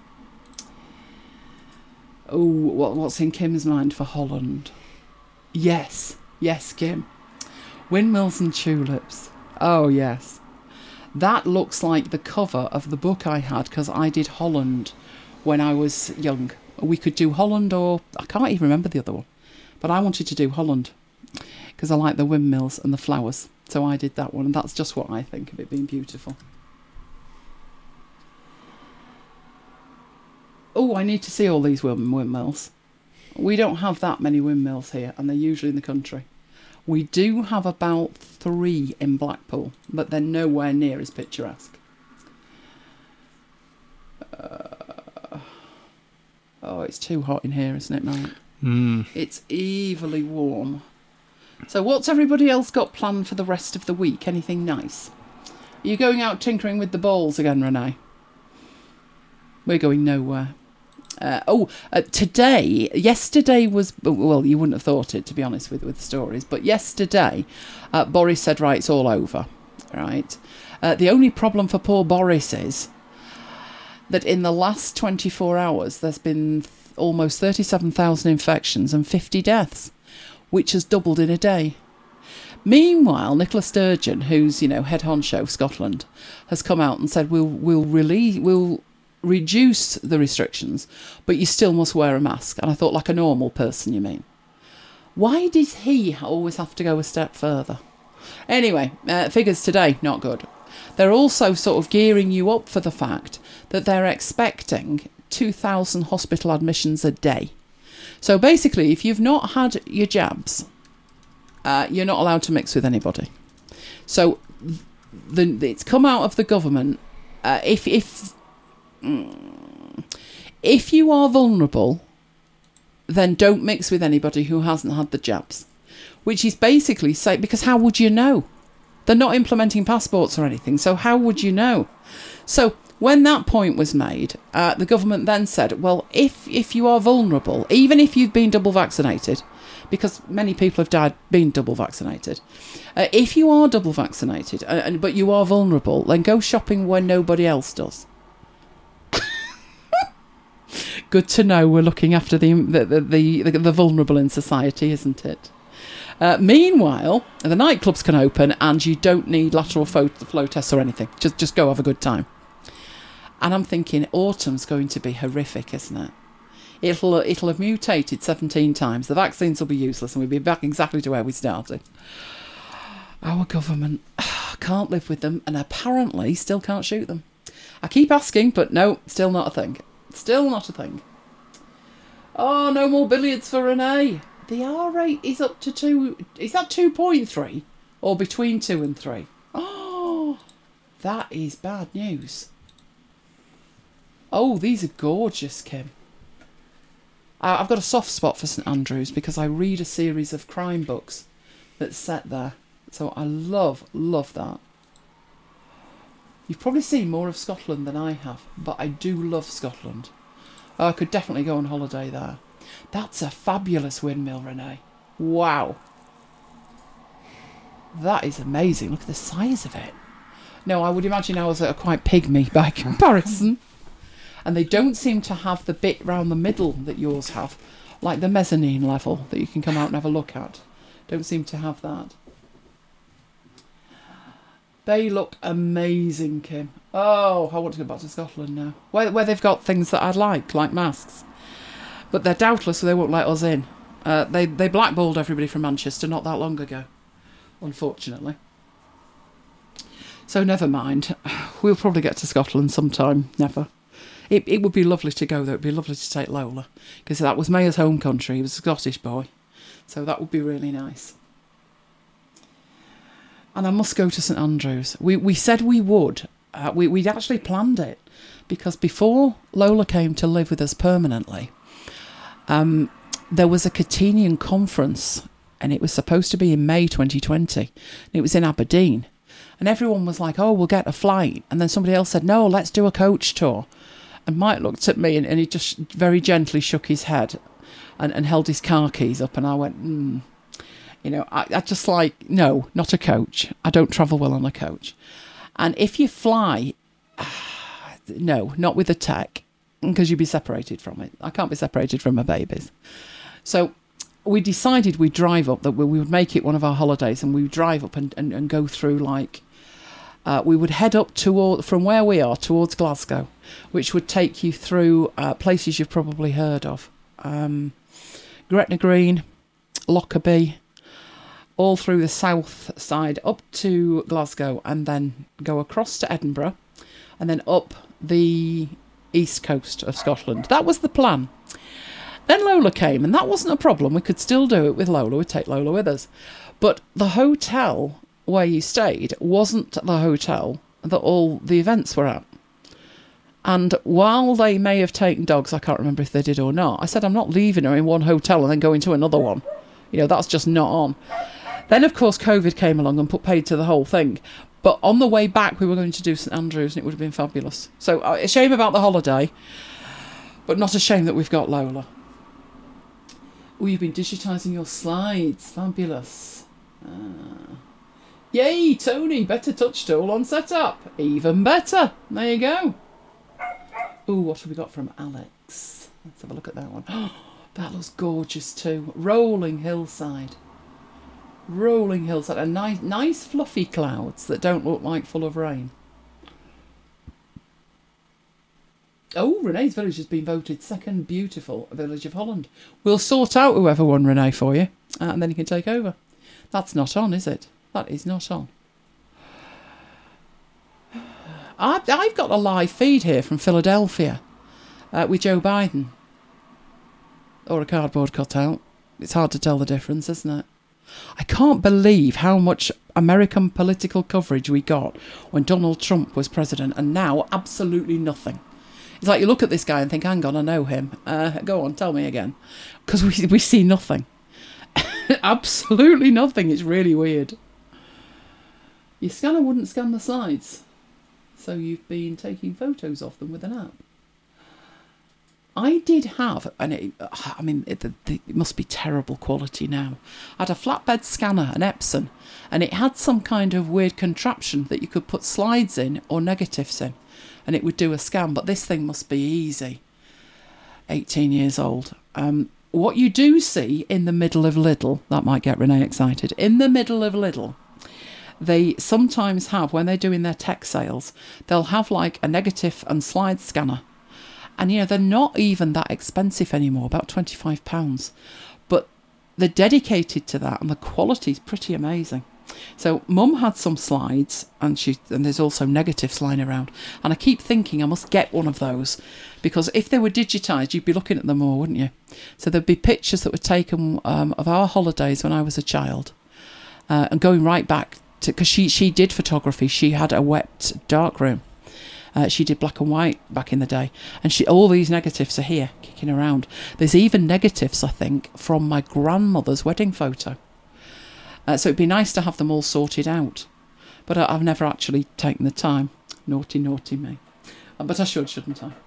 Oh, what, what's in Kim's mind for Holland? Yes, yes, Kim. Windmills and tulips. Oh, yes. That looks like the cover of the book I had, because I did Holland when I was young. We could do Holland or... I can't even remember the other one. But I wanted to do Holland, because I like the windmills and the flowers. So I did that one, and that's just what I think of it being beautiful. Oh, I need to see all these windmills. We don't have that many windmills here, and they're usually in the country. We do have about three in Blackpool, but they're nowhere near as picturesque. Uh, oh, it's too hot in here, isn't it, mate? Mm. It's evilly warm. So what's everybody else got planned for the rest of the week? Anything nice? Are you going out tinkering with the balls again, Renee? We're going nowhere. Uh, oh, uh, today, yesterday was, well, you wouldn't have thought it, to be honest, with, with the stories, but yesterday, uh, Boris said, right, it's all over, right? Uh, the only problem for poor Boris is that in the last twenty-four hours, there's been th- almost thirty-seven thousand infections and fifty deaths, which has doubled in a day. Meanwhile, Nicola Sturgeon, who's, you know, head honcho Scotland, has come out and said, we'll, we'll release, we'll, reduce the restrictions, but you still must wear a mask. And I thought, like a normal person, you mean? Why does he always have to go a step further? Anyway, uh, figures today, not good. They're also sort of gearing you up for the fact that they're expecting two thousand hospital admissions a day. So basically, if you've not had your jabs, uh, you're not allowed to mix with anybody. So the, it's come out of the government. Uh, if if If you are vulnerable, then don't mix with anybody who hasn't had the jabs. which is basically say, because how would you know? They're not implementing passports or anything, so how would you know? So when that point was made, uh, the government then said, well, if if you are vulnerable, even if you've been double vaccinated, because many people have died being double vaccinated, uh, if you are double vaccinated, uh, and, but you are vulnerable, then go shopping when nobody else does. Good to know we're looking after the the the, the, the vulnerable in society, isn't it? Uh, meanwhile, the nightclubs can open and you don't need lateral flow, flow tests or anything. Just just go have a good time. And I'm thinking autumn's going to be horrific, isn't it? It'll it'll have mutated seventeen times. The vaccines will be useless and we'll be back exactly to where we started. Our government can't live with them and apparently still can't shoot them. I keep asking, but no, still not a thing. Still not a thing. Oh, no more billiards for Renee. The R rate is up to two. Is that two point three? Or between two and three? Oh, that is bad news. Oh, these are gorgeous, Kim. I, I've got a soft spot for St Andrews because I read a series of crime books that's set there. So I love, love that. You've probably seen more of Scotland than I have, but I do love Scotland. Oh, I could definitely go on holiday there. That's a fabulous windmill, Renee. Wow. That is amazing. Look at the size of it. No, I would imagine ours are quite pygmy by comparison. And they don't seem to have the bit round the middle that yours have, like the mezzanine level that you can come out and have a look at. Don't seem to have that. They look amazing, Kim. Oh, I want to go back to Scotland now. Where, where they've got things that I'd like, like masks. But they're doubtless, so they won't let us in. Uh, they, they blackballed everybody from Manchester not that long ago, unfortunately. So never mind. We'll probably get to Scotland sometime. Never. It it would be lovely to go, though. It would be lovely to take Lola. Because that was Mayor's home country. He was a Scottish boy. So that would be really nice. And I must go to St Andrews. We we said we would. Uh, we, we'd actually planned it. Because before Lola came to live with us permanently, um, there was a Catenian conference. And it was supposed to be in May twenty twenty. And it was in Aberdeen. And everyone was like, oh, we'll get a flight. And then somebody else said, no, let's do a coach tour. And Mike looked at me and, and he just very gently shook his head and, and held his car keys up. And I went, hmm. You know, I, I just like, no, not a coach. I don't travel well on a coach. And if you fly, no, not with the tech, because you'd be separated from it. I can't be separated from my babies. So we decided we'd drive up, that we would make it one of our holidays, and we would drive up and, and, and go through, like, uh, we would head up toward, from where we are towards Glasgow, which would take you through uh, places you've probably heard of. Um, Gretna Green, Lockerbie, all through the south side up to Glasgow, and then go across to Edinburgh, and then up the east coast of Scotland. That was the plan. Then Lola came, and that wasn't a problem. We could still do it with Lola. We'd take Lola with us. But the hotel where you stayed wasn't the hotel that all the events were at. And while they may have taken dogs, I can't remember if they did or not, I said, I'm not leaving her in one hotel and then going to another one. You know, that's just not on. Then, of course, COVID came along and put paid to the whole thing. But on the way back, we were going to do St Andrews, and it would have been fabulous. So, uh, a shame about the holiday, but not a shame that we've got Lola. Oh, you've been digitising your slides. Fabulous. Ah. Yay, Tony, better touch tool on setup. Even better. There you go. Oh, what have we got from Alex? Let's have a look at that one. Oh, that looks gorgeous too. Rolling hillside. Rolling hillside. And nice, nice fluffy clouds that don't look like full of rain. Oh, Renee's village has been voted second beautiful village of Holland. We'll sort out whoever won Renee for you, uh, and then you can take over. That's not on, is it? That is not on. I've, I've got a live feed here from Philadelphia uh, with Joe Biden. Or a cardboard cutout. It's hard to tell the difference, isn't it? I can't believe how much American political coverage we got when Donald Trump was president, and now absolutely nothing. It's like you look at this guy and think, hang on, I know him. Uh, go on, tell me again. Because we we see nothing. Absolutely nothing. It's really weird. Your scanner wouldn't scan the slides, so you've been taking photos of them with an app. I did have, and it, I mean, it, it must be terrible quality now. I had a flatbed scanner, an Epson, and it had some kind of weird contraption that you could put slides in or negatives in, and it would do a scan. But this thing must be easy. eighteen years old. Um, what you do see in the middle of Lidl, that might get Renee excited, in the middle of Lidl, they sometimes have, when they're doing their tech sales, they'll have like a negative and slide scanner. And, you know, they're not even that expensive anymore, about twenty-five pounds. But they're dedicated to that, and the quality's pretty amazing. So Mum had some slides, and she and there's also negatives lying around. And I keep thinking I must get one of those, because if they were digitised, you'd be looking at them more, wouldn't you? So there'd be pictures that were taken um, of our holidays when I was a child, uh, and going right back to, because she, she did photography. She had a wet dark room. Uh, she did black and white back in the day, and she all these negatives are here kicking around. There's even negatives, I think, from my grandmother's wedding photo. Uh, so it'd be nice to have them all sorted out, but I, I've never actually taken the time. Naughty, naughty me. Uh, but I should, shouldn't I?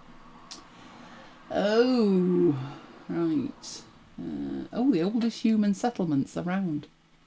Oh, right. Uh, oh, the oldest human settlements around.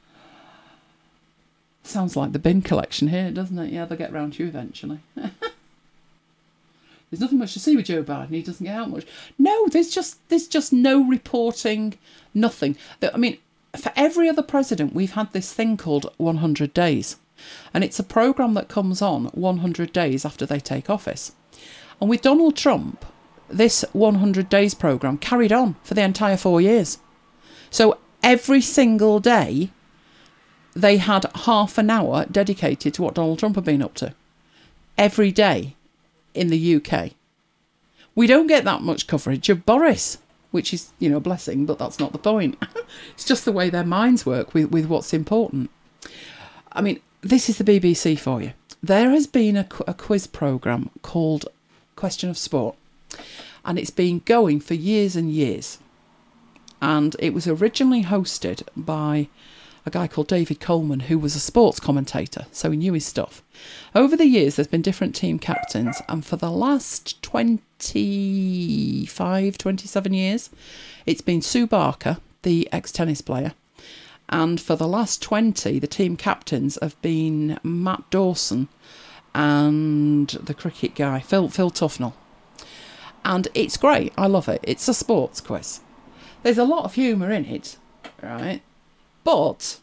Sounds like the bin collection here, doesn't it? Yeah, they'll get round to you eventually. There's nothing much to see with Joe Biden. He doesn't get out much. No, there's just there's just no reporting, nothing. I mean, for every other president, we've had this thing called one hundred days. And it's a programme that comes on one hundred days after they take office. And with Donald Trump, this one hundred days programme carried on for the entire four years. So every single day, they had half an hour dedicated to what Donald Trump had been up to. Every day in the U K. We don't get that much coverage of Boris, which is, you know, a blessing, but that's not the point. It's just the way their minds work with, with what's important. I mean, this is the B B C for you. There has been a, a quiz programme called Question of Sport, and it's been going for years and years. And it was originally hosted by a guy called David Coleman, who was a sports commentator, so he knew his stuff. Over the years, there's been different team captains, and for the last twenty-five, twenty-seven years, it's been Sue Barker, the ex-tennis player, and for the last twenty, the team captains have been Matt Dawson and the cricket guy, Phil, Phil Tufnell. And it's great, I love it. It's a sports quiz. There's a lot of humour in it, right? But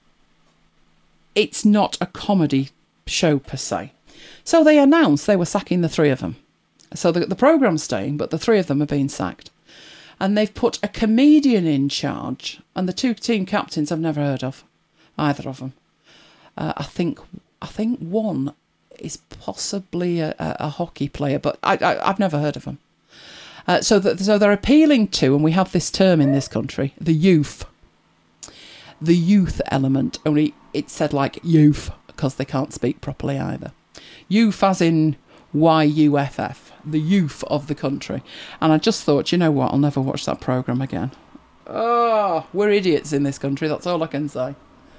it's not a comedy show per se. So they announced they were sacking the three of them. So the, the programme's staying, but the three of them are being sacked. And they've put a comedian in charge, and the two team captains I've never heard of, either of them. Uh, I think I think one is possibly a, a, a hockey player, but I, I, I've never heard of them. Uh, so, that, so they're appealing to, and we have this term in this country, the youth. The youth element, only it's said like youth because they can't speak properly either. Youth as in Y U F F, the youth of the country. And I just thought, you know what, I'll never watch that programme again. Oh, we're idiots in this country, that's all I can say.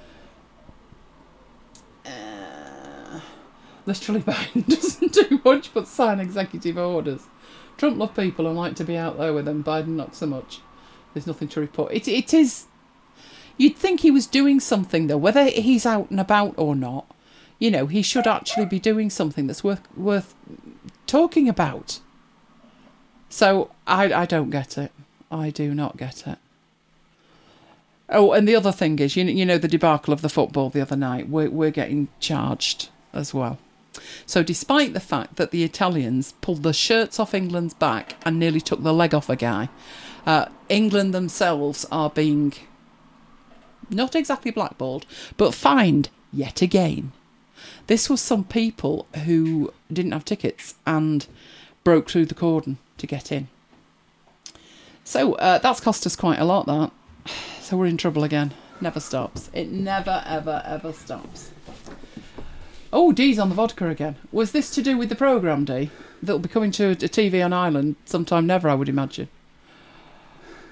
Uh, literally Biden doesn't do much but sign executive orders. Trump loved people and liked to be out there with them, Biden not so much. There's nothing to report. It, it is... You'd think he was doing something, though, whether he's out and about or not. You know, he should actually be doing something that's worth worth talking about. So, I, I don't get it. I do not get it. Oh, and the other thing is, you know, you know the debacle of the football the other night, we're, we're getting charged as well. So despite the fact that the Italians pulled the shirts off England's back and nearly took the leg off a guy, uh, England themselves are being... not exactly blackballed, but fined yet again. This was some people who didn't have tickets and broke through the cordon to get in. So uh, that's cost us quite a lot, that. So we're in trouble again. Never stops. It never, ever, ever stops. Oh, Dee's on the vodka again. Was this to do with the programme, Dee? That'll be coming to a T V on Ireland sometime never, I would imagine.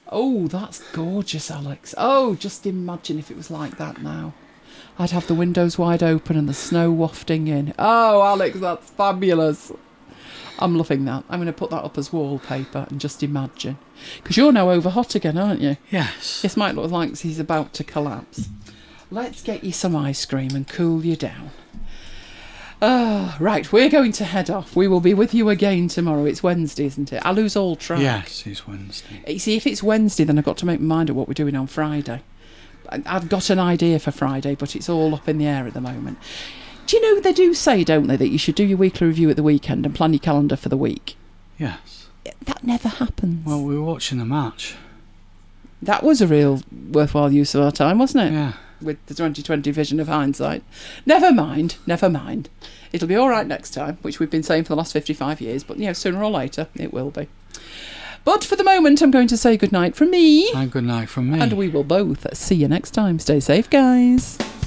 Oh, that's gorgeous, Alex. Oh, just imagine if it was like that now. I'd have the windows wide open and the snow wafting in. Oh, Alex, that's fabulous. I'm loving that. I'm going to put that up as wallpaper and just imagine. Because you're now over hot again, aren't you? Yes. This might look like he's about to collapse. Let's get you some ice cream and cool you down. Ah, right, we're going to head off. We will be with you again tomorrow. It's Wednesday, isn't it? I lose all track. Yes, it's Wednesday. You see, if it's Wednesday, then I've got to make my mind up what we're doing on Friday. I- I've got an idea for Friday, but it's all up in the air at the moment. Do you know, they do say, don't they, that you should do your weekly review at the weekend and plan your calendar for the week? Yes. That never happens. Well, we were watching the match. That was a real worthwhile use of our time, wasn't it? Yeah. With the twenty twenty vision of hindsight. Never mind, never mind. It'll be all right next time, which we've been saying for the last fifty-five years, but, you know, sooner or later, it will be. But for the moment, I'm going to say goodnight from me. And good night from me. And we will both see you next time. Stay safe, guys.